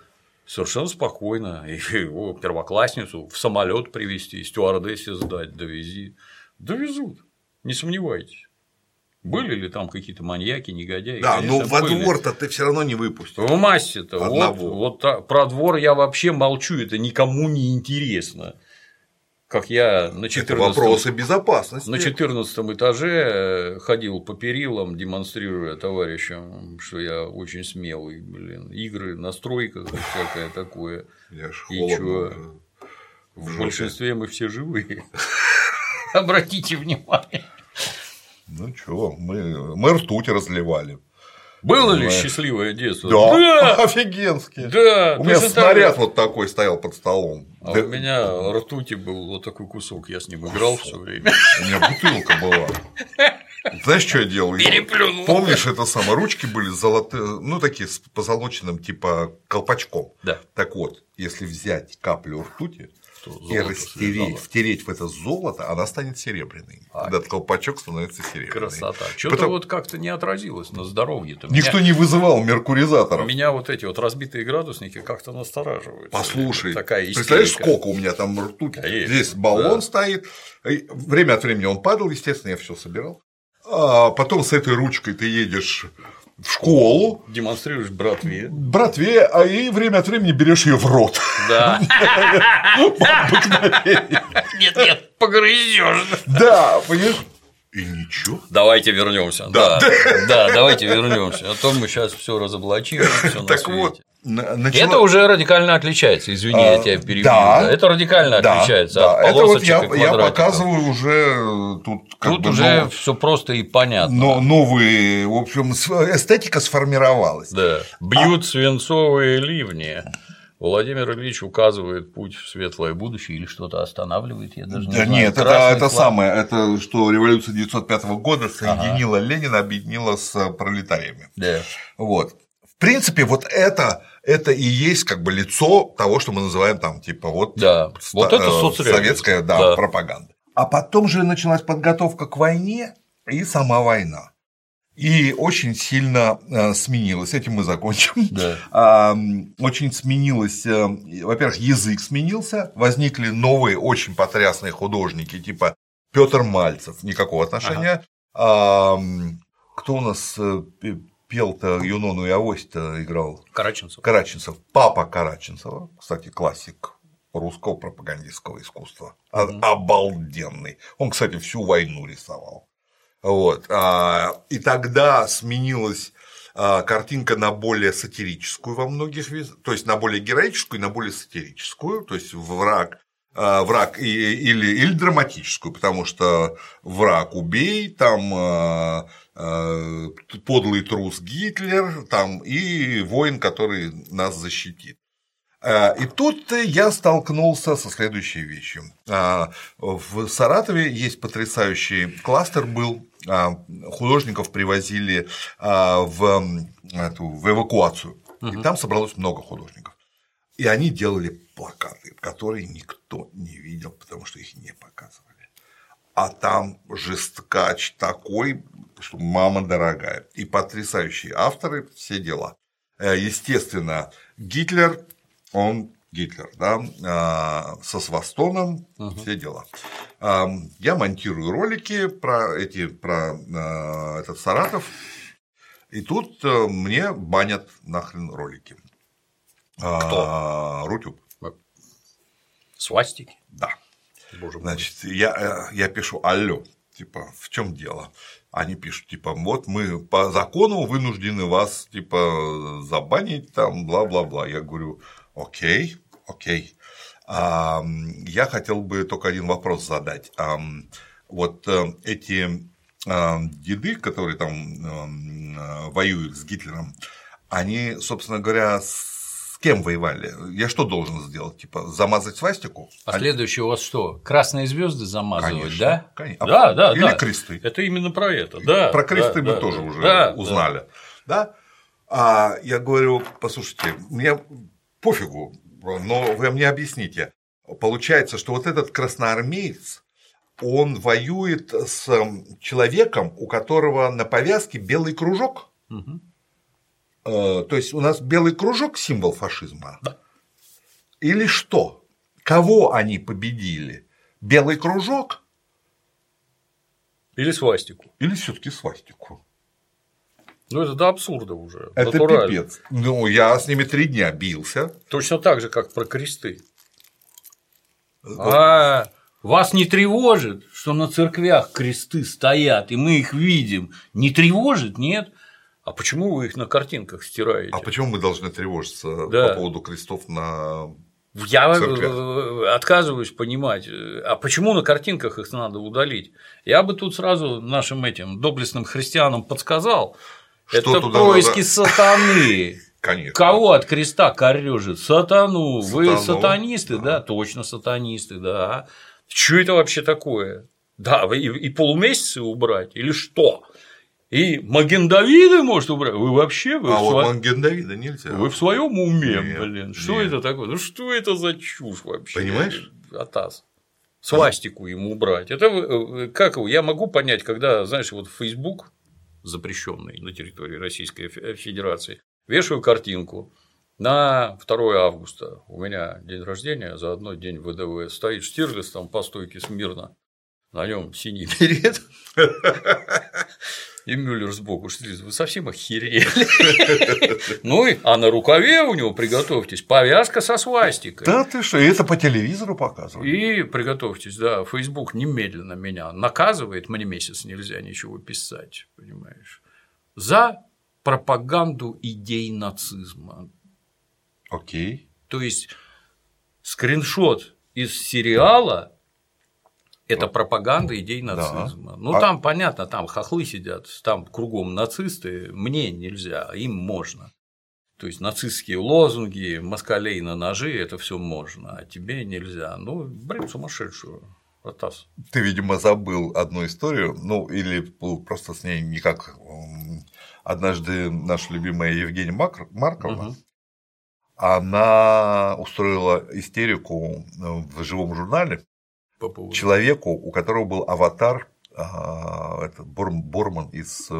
Совершенно спокойно. И его первоклассницу в самолет привезти, стюардессе сдать, довезут. Не сомневайтесь. Были ли там какие-то маньяки, негодяи? Да, конечно, но во были. двор-то ты все равно не выпустил. В массе-то. Вот про двор я вообще молчу, это никому не интересно. Как я на 14-м, это вопросы безопасности. На 14-м этаже ходил по перилам, демонстрируя товарищам, что я очень смелый, игры на стройках и всякое такое. И чё, в большинстве мы все живые. Обратите внимание. Ну чё, мы ртуть разливали. Было ли счастливое детство? Да, офигенски. Да, у меня снаряд вот такой стоял под столом. А у меня ртути был вот такой кусок, я с ним играл все время. У меня бутылка была. Знаешь, что я делал? Переплюнул. Помнишь, это самое, ручки были золотые, ну такие с позолоченным типа колпачком. Да. Так вот, если взять каплю ртути и втереть в это золото, она станет серебряной. Этот колпачок становится серебряный. Красота. Что-то вот как-то не отразилось на здоровье-то. Никто не вызывал меркуризаторов. Меня вот эти вот разбитые градусники как-то настораживают. Послушай, такая представляешь, сколько у меня там ртути? Здесь баллон стоит. Время от времени он падал, естественно, я все собирал. А потом с этой ручкой ты едешь в школу. Демонстрируешь братве. И время от времени берешь ее в рот. Да. Нет, погрызешь. Да, понимаешь? И ничего. Давайте вернемся. Да, давайте вернемся. А то мы сейчас все разоблачим. Так вот. Это уже радикально отличается, извини, я тебя перебью. Да, это радикально отличается от полосочек и квадратиков. Я показываю уже тут. Тут уже все просто и понятно. Но новые, в общем, эстетика сформировалась. Да. Бьют свинцовые ливни. Владимир Ильич указывает путь в светлое будущее или что-то останавливает, я даже не знаю. Нет, это самое, это что революция 1905 года соединила Ленина, объединила с пролетариями. Да. Вот. В принципе, вот это и есть как бы лицо того, что мы называем там типа вот, вот это советская пропаганда. А потом же началась подготовка к войне и сама война. И очень сильно сменилось. Этим мы закончим. Да. Очень сменилось. Во-первых, язык сменился, возникли новые очень потрясные художники, типа Петр Мальцев, никакого отношения. Кто у нас пел-то Юнону и Авось-то играл? Караченцев. Папа Караченцева, кстати, классик русского пропагандистского искусства. Обалденный. Он, кстати, всю войну рисовал. Вот. И тогда сменилась картинка на более сатирическую во многих, то есть на более героическую и на более сатирическую, то есть враг или драматическую, потому что враг убей, там подлый трус Гитлер, там и воин, который нас защитит. И тут я столкнулся со следующей вещью. В Саратове есть потрясающий кластер был, художников привозили в эвакуацию, и там собралось много художников. И они делали плакаты, которые никто не видел, потому что их не показывали. А там жесткач такой, что мама дорогая, и потрясающие авторы, все дела. Естественно, Гитлер, да, со свастоном, все дела. Я монтирую ролики про этот Саратов, и тут мне банят нахрен ролики. Кто? Рутюб. Свастики? Да. Значит, я пишу алло, типа, в чем дело? Они пишут, типа, вот мы по закону вынуждены вас, типа, забанить, там, бла-бла-бла. Я говорю, окей. Я хотел бы только один вопрос задать. Вот эти деды, которые там воюют с Гитлером, они, собственно говоря, с кем воевали? Я что должен сделать? Типа замазать свастику? А следующее у вас что? Красные звезды замазывать, конечно, да? Конечно. Да. Или кресты. Это именно про это. Да. Про кресты мы тоже уже узнали. Да? Я говорю, послушайте, мне пофигу, но вы мне объясните. Получается, что вот этот красноармеец, он воюет с человеком, у которого на повязке белый кружок. То есть у нас белый кружок символ фашизма. Да. Или что? Кого они победили? Белый кружок? Или свастику. Или все-таки свастику? Ну, это до абсурда уже. Это натурально. пипец. Ну, я с ними 3 дня бился. Точно так же, как про кресты. Вас не тревожит, что на церквях кресты стоят, и мы их видим? Не тревожит, нет? А почему вы их на картинках стираете? А почему мы должны тревожиться по поводу крестов на Я церквях? отказываюсь понимать, а почему на картинках их надо удалить? Я бы тут сразу нашим этим доблестным христианам подсказал, что это происки сатаны. Конечно. Кого от креста корёжит? Сатану. Вы сатанисты, да? Точно сатанисты, да. Что это вообще такое? Да, и полумесяцы убрать или что? И Маген-Давида может убрать? Вы вообще? Вот Маген-Давида нельзя. Вы в своем уме, Нет, блин. Что это такое? Ну что это за чушь вообще? Понимаешь? Атас. Свастику ему убрать. Это как его? Я могу понять, когда, знаешь, вот Facebook запрещенный на территории Российской Федерации, вешаю картинку на 2 августа. У меня день рождения, заодно день ВДВ. Стоит Штирлиц там по стойке смирно, на нем синий берет. И Мюллер сбоку. Штирлиц, вы совсем охерели. Ну, а на рукаве у него, приготовьтесь, повязка со свастикой. Да ты что, и это по телевизору показывают. И приготовьтесь, да, Facebook немедленно меня наказывает, мне месяц нельзя ничего писать, понимаешь, за пропаганду идей нацизма. Окей. То есть скриншот из сериала – это пропаганда идей нацизма. Да. Ну, там понятно, там хохлы сидят, там кругом нацисты, мне нельзя, а им можно. То есть нацистские лозунги, москалей на ножи – это все можно, а тебе нельзя. Ну, бред сумасшедшую. Атас. Ты, видимо, забыл одну историю, ну, или просто с ней никак. Однажды наша любимая Евгения Марковна, она устроила истерику в живом журнале человеку, у которого был аватар, это Борман из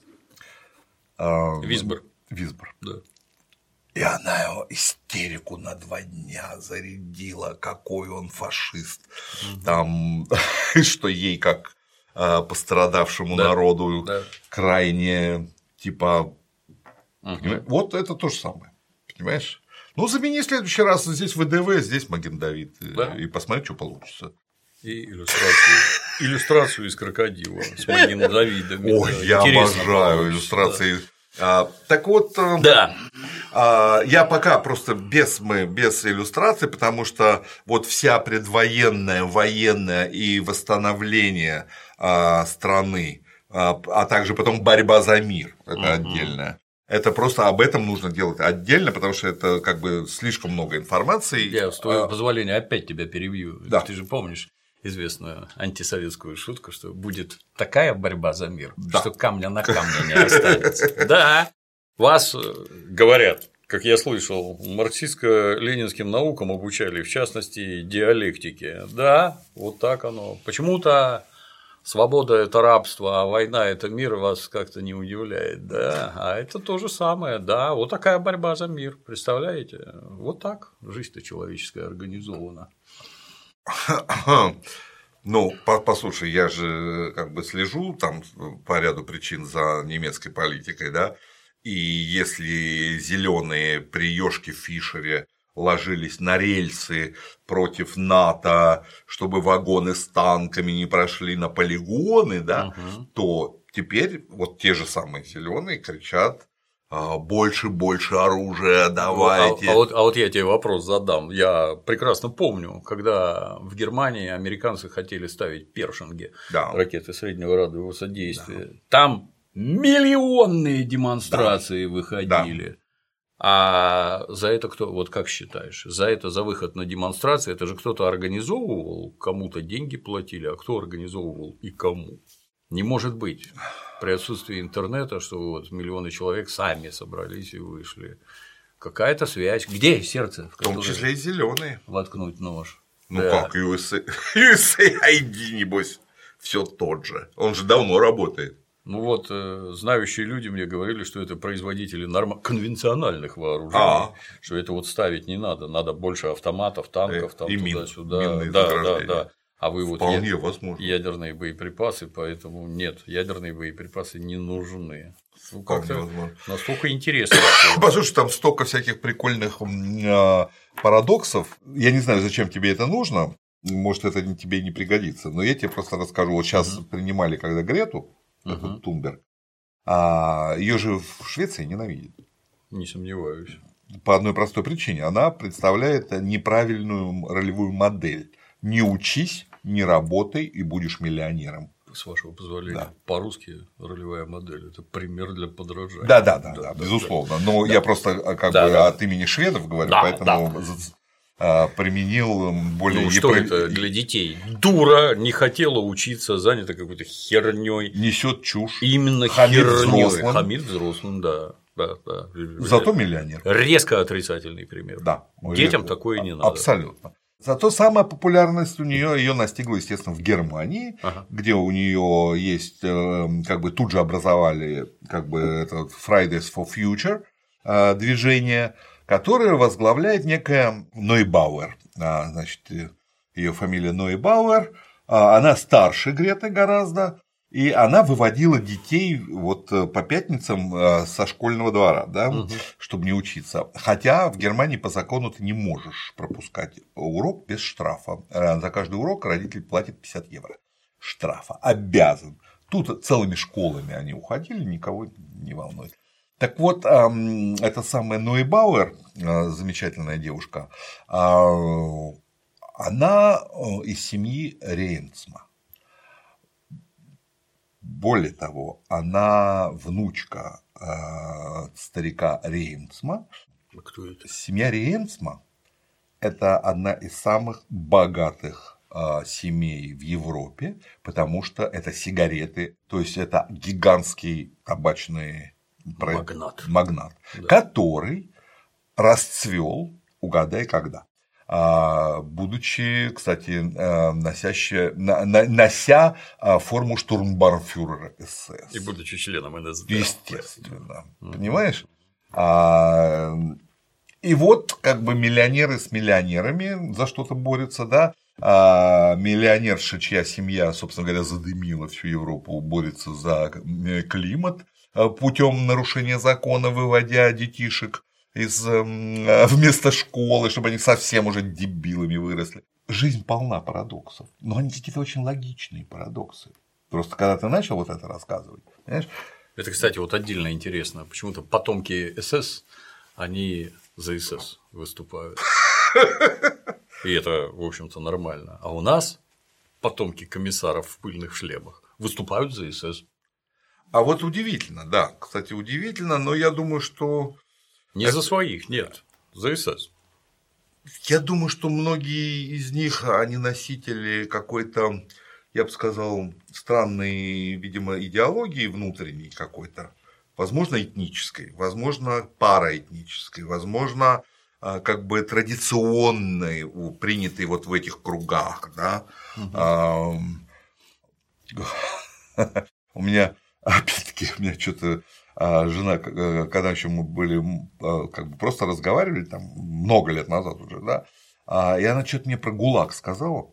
Висбор. Да. И она его истерику на 2 дня зарядила, какой он фашист. Там, что ей, как пострадавшему народу, крайне типа. Вот это то же самое. Понимаешь? Ну, замени в следующий раз здесь ВДВ, здесь Маген-Давид. И посмотри, что получится. И иллюстрацию из крокодила с Маген-Давидом. Ой, я обожаю иллюстрации. Так вот, да. Я пока просто без иллюстраций, потому что вот вся предвоенная, военная и восстановление страны, а также потом борьба за мир, это отдельное. Это просто об этом нужно делать отдельно, потому что это как бы слишком много информации. Я, с твоего позволения, опять тебя перебью. Да. Ты же помнишь известную антисоветскую шутку, что будет такая борьба за мир, что камня на камне не останется. Да, вас, говорят, как я слышал, марксистско-ленинским наукам обучали, в частности, диалектике. Да, вот так оно. Почему-то свобода – это рабство, а война – это мир, вас как-то не удивляет, да, а это то же самое, да, вот такая борьба за мир, представляете, вот так жизнь-то человеческая организована. Ну, послушай, я же как бы слежу там по ряду причин за немецкой политикой, да, и если зеленые при Йошке Фишере ложились на рельсы против НАТО, чтобы вагоны с танками не прошли на полигоны, да, то теперь вот те же самые зеленые кричат: больше оружия давайте. А вот я тебе вопрос задам. Я прекрасно помню, когда в Германии американцы хотели ставить першинги, ракеты среднего радиуса действия, там миллионные демонстрации выходили. Да. А за это кто, вот как считаешь, за выход на демонстрации, это же кто-то организовывал, кому-то деньги платили, а кто организовывал и кому? Не может быть при отсутствии интернета, что вот миллионы человек сами собрались и вышли. Какая-то связь. Где сердце? В том числе и зеленые. Воткнуть нож. Ну как, USAID, небось, все тот же. Он же давно работает. Ну вот, знающие люди мне говорили, что это производители конвенциональных вооружений, что это вот ставить не надо, надо больше автоматов, танков, там туда-сюда. Да. А вы вот ядерные боеприпасы, поэтому нет, ядерные боеприпасы не нужны. Ну, как-то настолько интересно. Послушай, там столько всяких прикольных парадоксов. Я не знаю, зачем тебе это нужно. Может, это тебе не пригодится. Но я тебе просто расскажу. Вот сейчас принимали, когда Грету, Тунберг, ее же в Швеции ненавидят. Не сомневаюсь. По одной простой причине. Она представляет неправильную ролевую модель. Не учись, не работай и будешь миллионером. С вашего позволения, по-русски ролевая модель – это пример для подражания. Да, безусловно. Но я просто от имени шведов говорю, поэтому применил более… Ну, что это для детей? Дура, не хотела учиться, занята какой-то херней. Несет чушь. Именно херней. Хамит взрослым, да. Зато миллионер. Резко отрицательный пример. Да. Детям такое не надо. Абсолютно. Зато самая популярность у нее ее настигла, естественно, в Германии, где у нее есть, как бы тут же образовали как бы этот Fridays for Future движение, которое возглавляет некая Нойбауэр. Значит, ее фамилия Нойбауэр, она старше Греты гораздо, и она выводила детей вот по пятницам со школьного двора, да, чтобы не учиться. Хотя в Германии по закону ты не можешь пропускать урок без штрафа. За каждый урок родитель платит 50 евро штрафа. Обязан. Тут целыми школами они уходили, никого не волнует. Так вот, эта самая Нойбауэр, замечательная девушка, она из семьи Рейнсма. Более того, она внучка старика Рейнсма. Кто это? Семья Рейнсма – это одна из самых богатых семей в Европе, потому что это сигареты, то есть это гигантский табачный магнат, да. Который расцвел, угадай когда. Будучи, кстати, нося форму штурмбарфюрера СС. И будучи членом НСДАП. Естественно. Понимаешь? И вот как бы миллионеры с миллионерами за что-то борются, да? Миллионерша, чья семья, собственно говоря, задымила всю Европу, борется за климат путем нарушения закона, выводя детишек вместо школы, чтобы они совсем уже дебилами выросли. Жизнь полна парадоксов, но они какие-то очень логичные парадоксы. Просто когда ты начал вот это рассказывать, понимаешь? Это, кстати, вот отдельно интересно. Почему-то потомки СС, они за СС выступают. И это, в общем-то, нормально. А у нас потомки комиссаров в пыльных шлемах выступают за СС. А вот удивительно, да. Кстати, удивительно, но я думаю, что… Не за своих, нет, за СС. Я думаю, что многие из них, они носители какой-то, я бы сказал, странной, видимо, идеологии внутренней какой-то, возможно, этнической, возможно, параэтнической, возможно, как бы традиционной, принятой вот в этих кругах, да. У меня, опять-таки, что-то… жена, когда еще мы были, как бы просто разговаривали, там, много лет назад уже, да, и она что-то мне про ГУЛАГ сказала.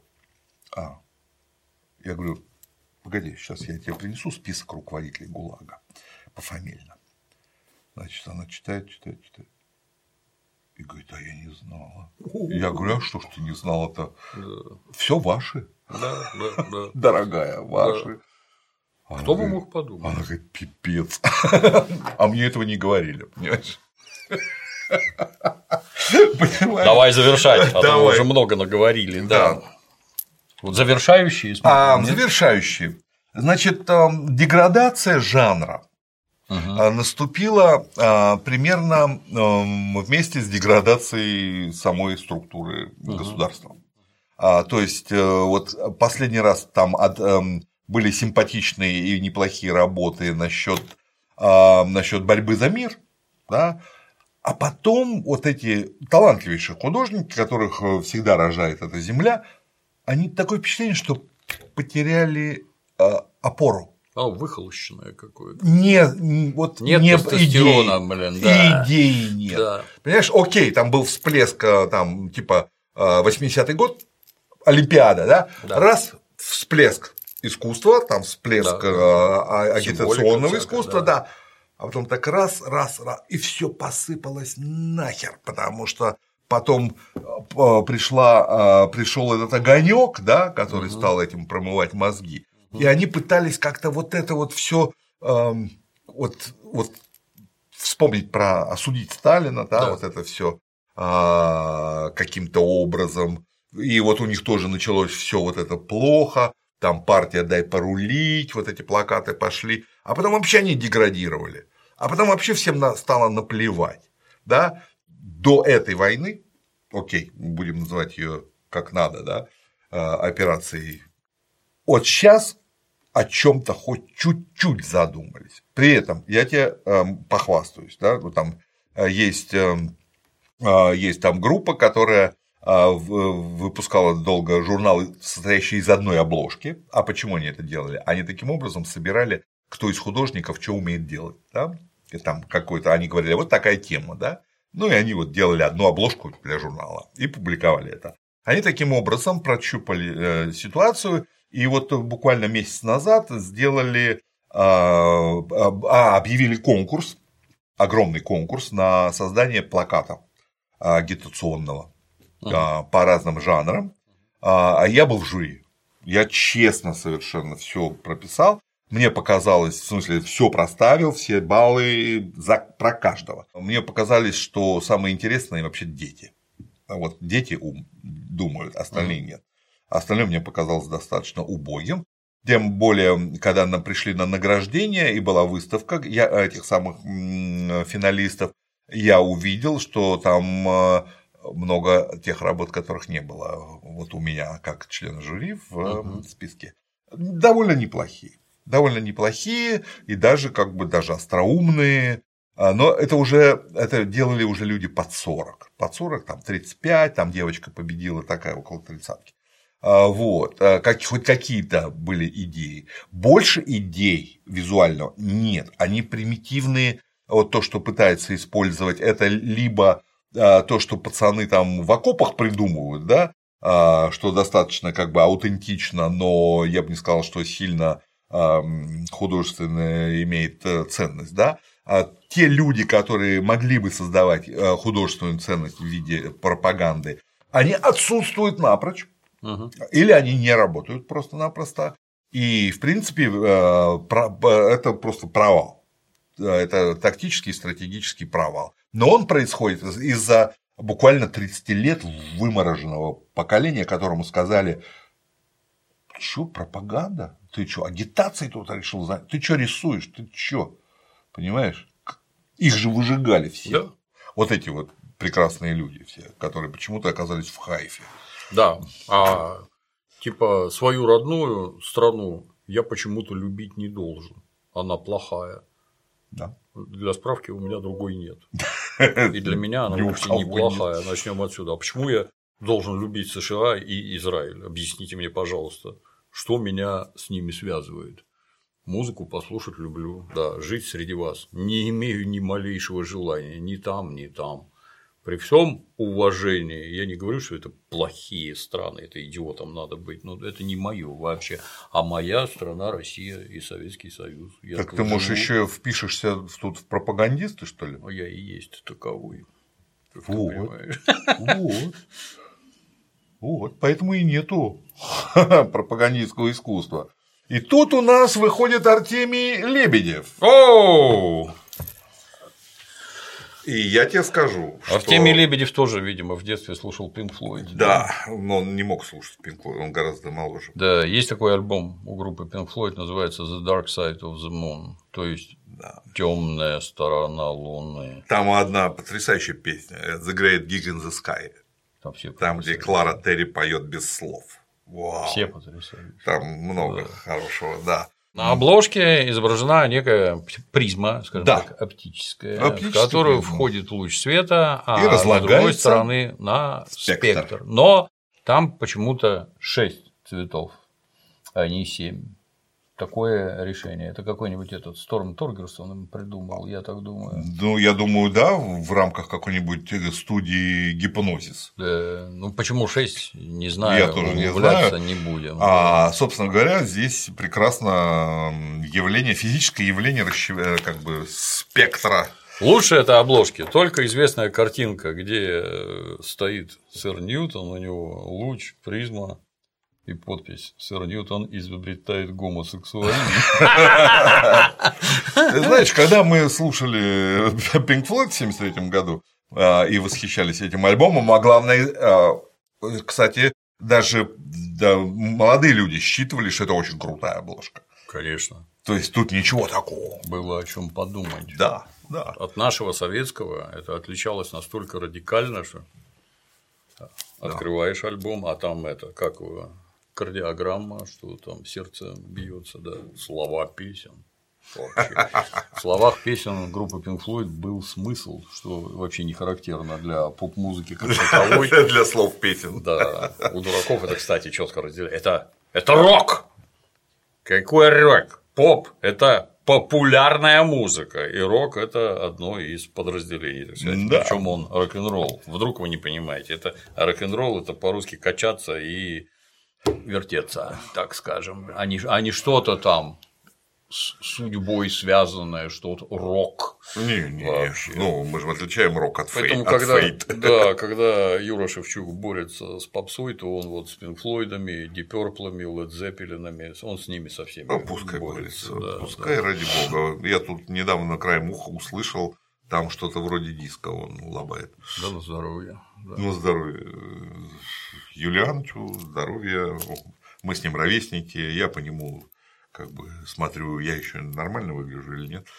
Я говорю, погоди, сейчас я тебе принесу список руководителей ГУЛАГа пофамильно. Значит, она читает. И говорит, а я не знала. Я говорю, а что ж ты не знала-то? Все ваши. Да. Дорогая, ваши. Кто бы мог подумать? Она говорит, пипец. А мне этого не говорили, понимаешь? Давай завершать, а то уже много наговорили. Да. Вот завершающие. Завершающие. Значит, деградация жанра наступила примерно вместе с деградацией самой структуры государства. То есть, вот последний раз там были симпатичные и неплохие работы насчет борьбы за мир, да? А потом вот эти талантливейшие художники, которых всегда рожает эта земля, они такое впечатление, что потеряли опору. Выхолощенное какое-то. Нет тестостерона, да. Идеи нет. Да. Понимаешь, окей, там был всплеск, там, типа, 80-й год, Олимпиада, да? Раз, всплеск искусства, там всплеск агитационного искусства, да. А потом так раз, и все посыпалось нахер, потому что потом пришел этот огонек, да, который стал этим промывать мозги. И они пытались как-то вот это вот все вспомнить про осудить Сталина, да, вот это все каким-то образом. И вот у них тоже началось все вот это плохо, там партия дай порулить, вот эти плакаты пошли, а потом вообще они деградировали, а потом вообще всем стало наплевать, да, до этой войны, окей, будем называть ее как надо, да, операцией, вот сейчас о чем-то хоть чуть-чуть задумались. При этом я тебе похвастаюсь, да, там есть там группа, которая выпускала долго журналы, состоящие из одной обложки. А почему они это делали? Они таким образом собирали, кто из художников что умеет делать. Да? И там какой-то, они говорили, вот такая тема, да. Ну и они вот делали одну обложку для журнала и публиковали это. Они таким образом прощупали ситуацию, и вот буквально месяц назад сделали, объявили конкурс, огромный конкурс на создание плаката агитационного по разным жанрам, а я был в жюри. Я честно совершенно все прописал. Мне показалось, в смысле, все проставил, все баллы про каждого. Мне показалось, что самое интересное вообще дети. Вот дети думают, остальные нет. Остальное мне показалось достаточно убогим. Тем более, когда нам пришли на награждение и была выставка этих самых финалистов, я увидел, что там много тех работ, которых не было вот у меня как члена жюри в списке. Довольно неплохие и даже как бы даже остроумные. Но это делали уже люди под 40. Под 40, там 35, там девочка победила такая около 30-ки. Вот, хоть какие-то были идеи. Больше идей визуально нет. Они примитивные. Вот то, что пытается использовать, это либо то, что пацаны там в окопах придумывают, да, что достаточно как бы аутентично, но я бы не сказал, что сильно художественно имеет ценность, да. Те люди, которые могли бы создавать художественную ценность в виде пропаганды, они отсутствуют напрочь. Или они не работают просто-напросто. И, в принципе, это просто провал. Это тактический и стратегический провал. Но он происходит из-за буквально 30 лет вымороженного поколения, которому сказали: что, пропаганда? Ты что, агитацией тут решил занять? Ты что рисуешь? Ты что? Понимаешь? Их же выжигали все. Да. Вот эти вот прекрасные люди все, которые почему-то оказались в Хайфе. Да, типа свою родную страну я почему-то любить не должен, она плохая. Да. Для справки, у меня другой нет. И для меня она вовсе неплохая. Начнем отсюда. А почему я должен любить США и Израиль? Объясните мне, пожалуйста, что меня с ними связывает? Музыку послушать люблю, да, жить среди вас не имею ни малейшего желания, ни там, ни там. При всем уважении, я не говорю, что это плохие страны, это идиотом надо быть, но это не мое вообще, а моя страна Россия и Советский Союз. Так ты, можешь, еще впишешься тут в пропагандисты, что ли? А я и есть таковой. Вот, поэтому и нету пропагандистского искусства. И тут у нас выходит Артемий Лебедев. Оу! И я тебе скажу, Артемий Лебедев тоже, видимо, в детстве слушал Pink Floyd. Да, но он не мог слушать Pink Floyd, он гораздо моложе. Да, есть такой альбом у группы Pink Floyd, называется The Dark Side of the Moon, то есть темная сторона Луны. Там одна потрясающая песня The Great Gig in the Sky. Там где Клара Терри поет без слов. Вау. Все потрясающие. Там много хорошего, да. На обложке изображена некая призма, скажем так, оптическая, в которую входит луч света, а с другой стороны на спектр. Но там почему-то 6 цветов, а не 7. такое решение? Это какой-нибудь этот Сторм Торгерсон придумал, я так думаю. Ну, я думаю, да, в рамках какой-нибудь студии «Гипнозис». Ну, почему 6, не знаю, я тоже не знаю. Не будем. Собственно говоря, здесь прекрасно явление, физическое явление как бы спектра. Лучше это обложки, только известная картинка, где стоит сэр Ньютон, у него луч, призма и подпись: «Сэр Ньютон изобретает гомосексуализм». Знаешь, когда мы слушали Pink Floyd в 1973 году и восхищались этим альбомом, а главное, кстати, даже молодые люди считывали, что это очень крутая обложка. Конечно. То есть тут ничего такого. Было о чем подумать. Да. От нашего советского это отличалось настолько радикально, что открываешь альбом, а там это, как его, кардиограмма, что там сердце бьется, да, слова песен. В словах песен группы Pink Floyd был смысл, что вообще не характерно для поп-музыки как таковой. Для слов песен. Да. У дураков это, кстати, четко разделяется. Это рок! Какой рок? Поп – это популярная музыка, и рок – это одно из подразделений. Да. Причем он рок-н-ролл. Вдруг вы не понимаете, это рок-н-ролл – это по-русски качаться и вертеться, так скажем, а не что-то там с судьбой связанное, что вот рок. Вообще. Ну, мы же отличаем рок от фейт. Когда Юра Шевчук борется с попсой, то он вот с Pink Floyd'ами, Deep Purple'ами, Led Zeppelин'ами, он с ними со всеми пускай борется. Пускай, ради бога. Я тут недавно на краем уха услышал, там что-то вроде диска он лобает. Да, на здоровье. Да. На здоровье. Юлианчу, здоровья. Мы с ним ровесники, я по нему как бы смотрю, я еще нормально выгляжу или нет.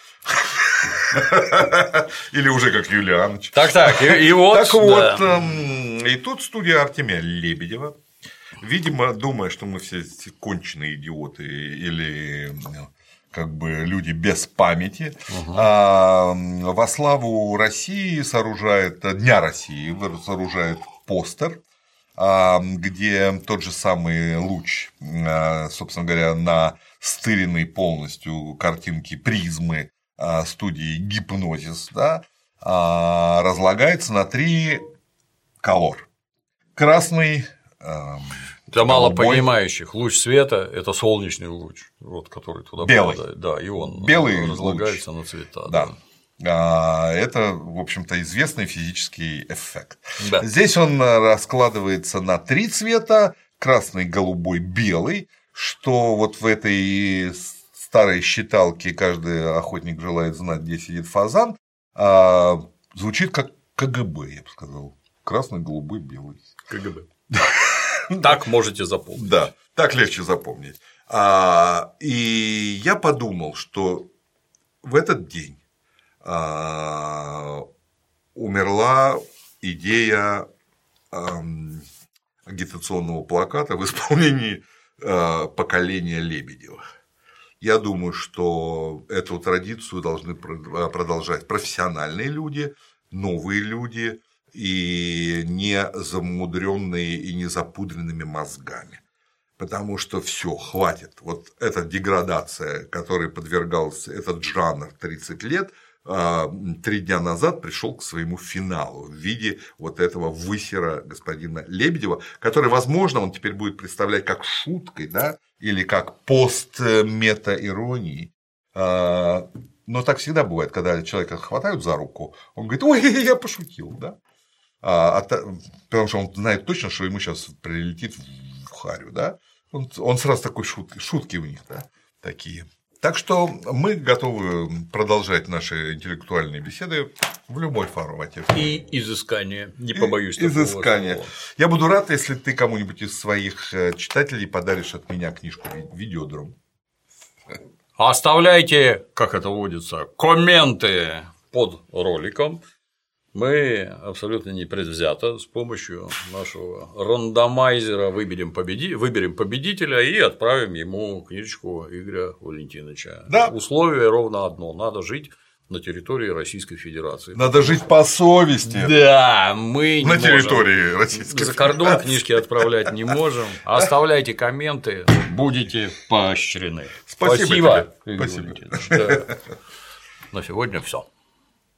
Или уже как Юлианыч. Так, и вот. Так вот, и тут студия Артемия Лебедева, видимо, думая, что мы все конченые идиоты или как бы люди без памяти, во славу России сооружает, Дня России сооружает постер, где тот же самый луч, собственно говоря, на стыренной полностью картинки призмы студии «Гипнозис», да, разлагается на 3 колор. Красный, для малопонимающих, луч света – это солнечный луч, вот, который туда попадает. Да, и он белый разлагается луч на цвета. Да. Это, в общем-то, известный физический эффект. Да. Здесь он раскладывается на 3 цвета: красный, голубой, белый, что вот в этой старой считалке «Каждый охотник желает знать, где сидит фазан» звучит как КГБ, я бы сказал. Красный, голубой, белый. КГБ. Так можете запомнить. Да, так легче запомнить. И я подумал, что в этот день умерла идея агитационного плаката в исполнении поколения Лебедева. Я думаю, что эту традицию должны продолжать профессиональные люди, новые люди и не замудренные и не запудренными мозгами. Потому что все, хватит. Вот эта деградация, которой подвергался этот жанр 30 лет, 3 дня назад пришел к своему финалу в виде вот этого высера господина Лебедева, который, возможно, он теперь будет представлять как шуткой, да, или как пост-мета-иронии. Но так всегда бывает, когда человека хватают за руку, он говорит: ой, я пошутил, да. Потому что он знает точно, что ему сейчас прилетит в харю, да. Он сразу такой шутки у них, да, такие. Так что мы готовы продолжать наши интеллектуальные беседы в любой формате. И изыскание, не побоюсь такого изыскание. Слова. Я буду рад, если ты кому-нибудь из своих читателей подаришь от меня книжку «Видеодром». Оставляйте, как это водится, комменты под роликом. Мы абсолютно непредвзято с помощью нашего рандомайзера выберем победителя и отправим ему книжечку Игоря Валентиновича. Да. Условие ровно одно: надо жить на территории Российской Федерации. Надо жить по совести. Да, мы не на можем. территории Российской Федерации. За кордон книжки отправлять не можем. Оставляйте комменты, будете поощрены. Спасибо. Спасибо. Спасибо. Да. На сегодня все.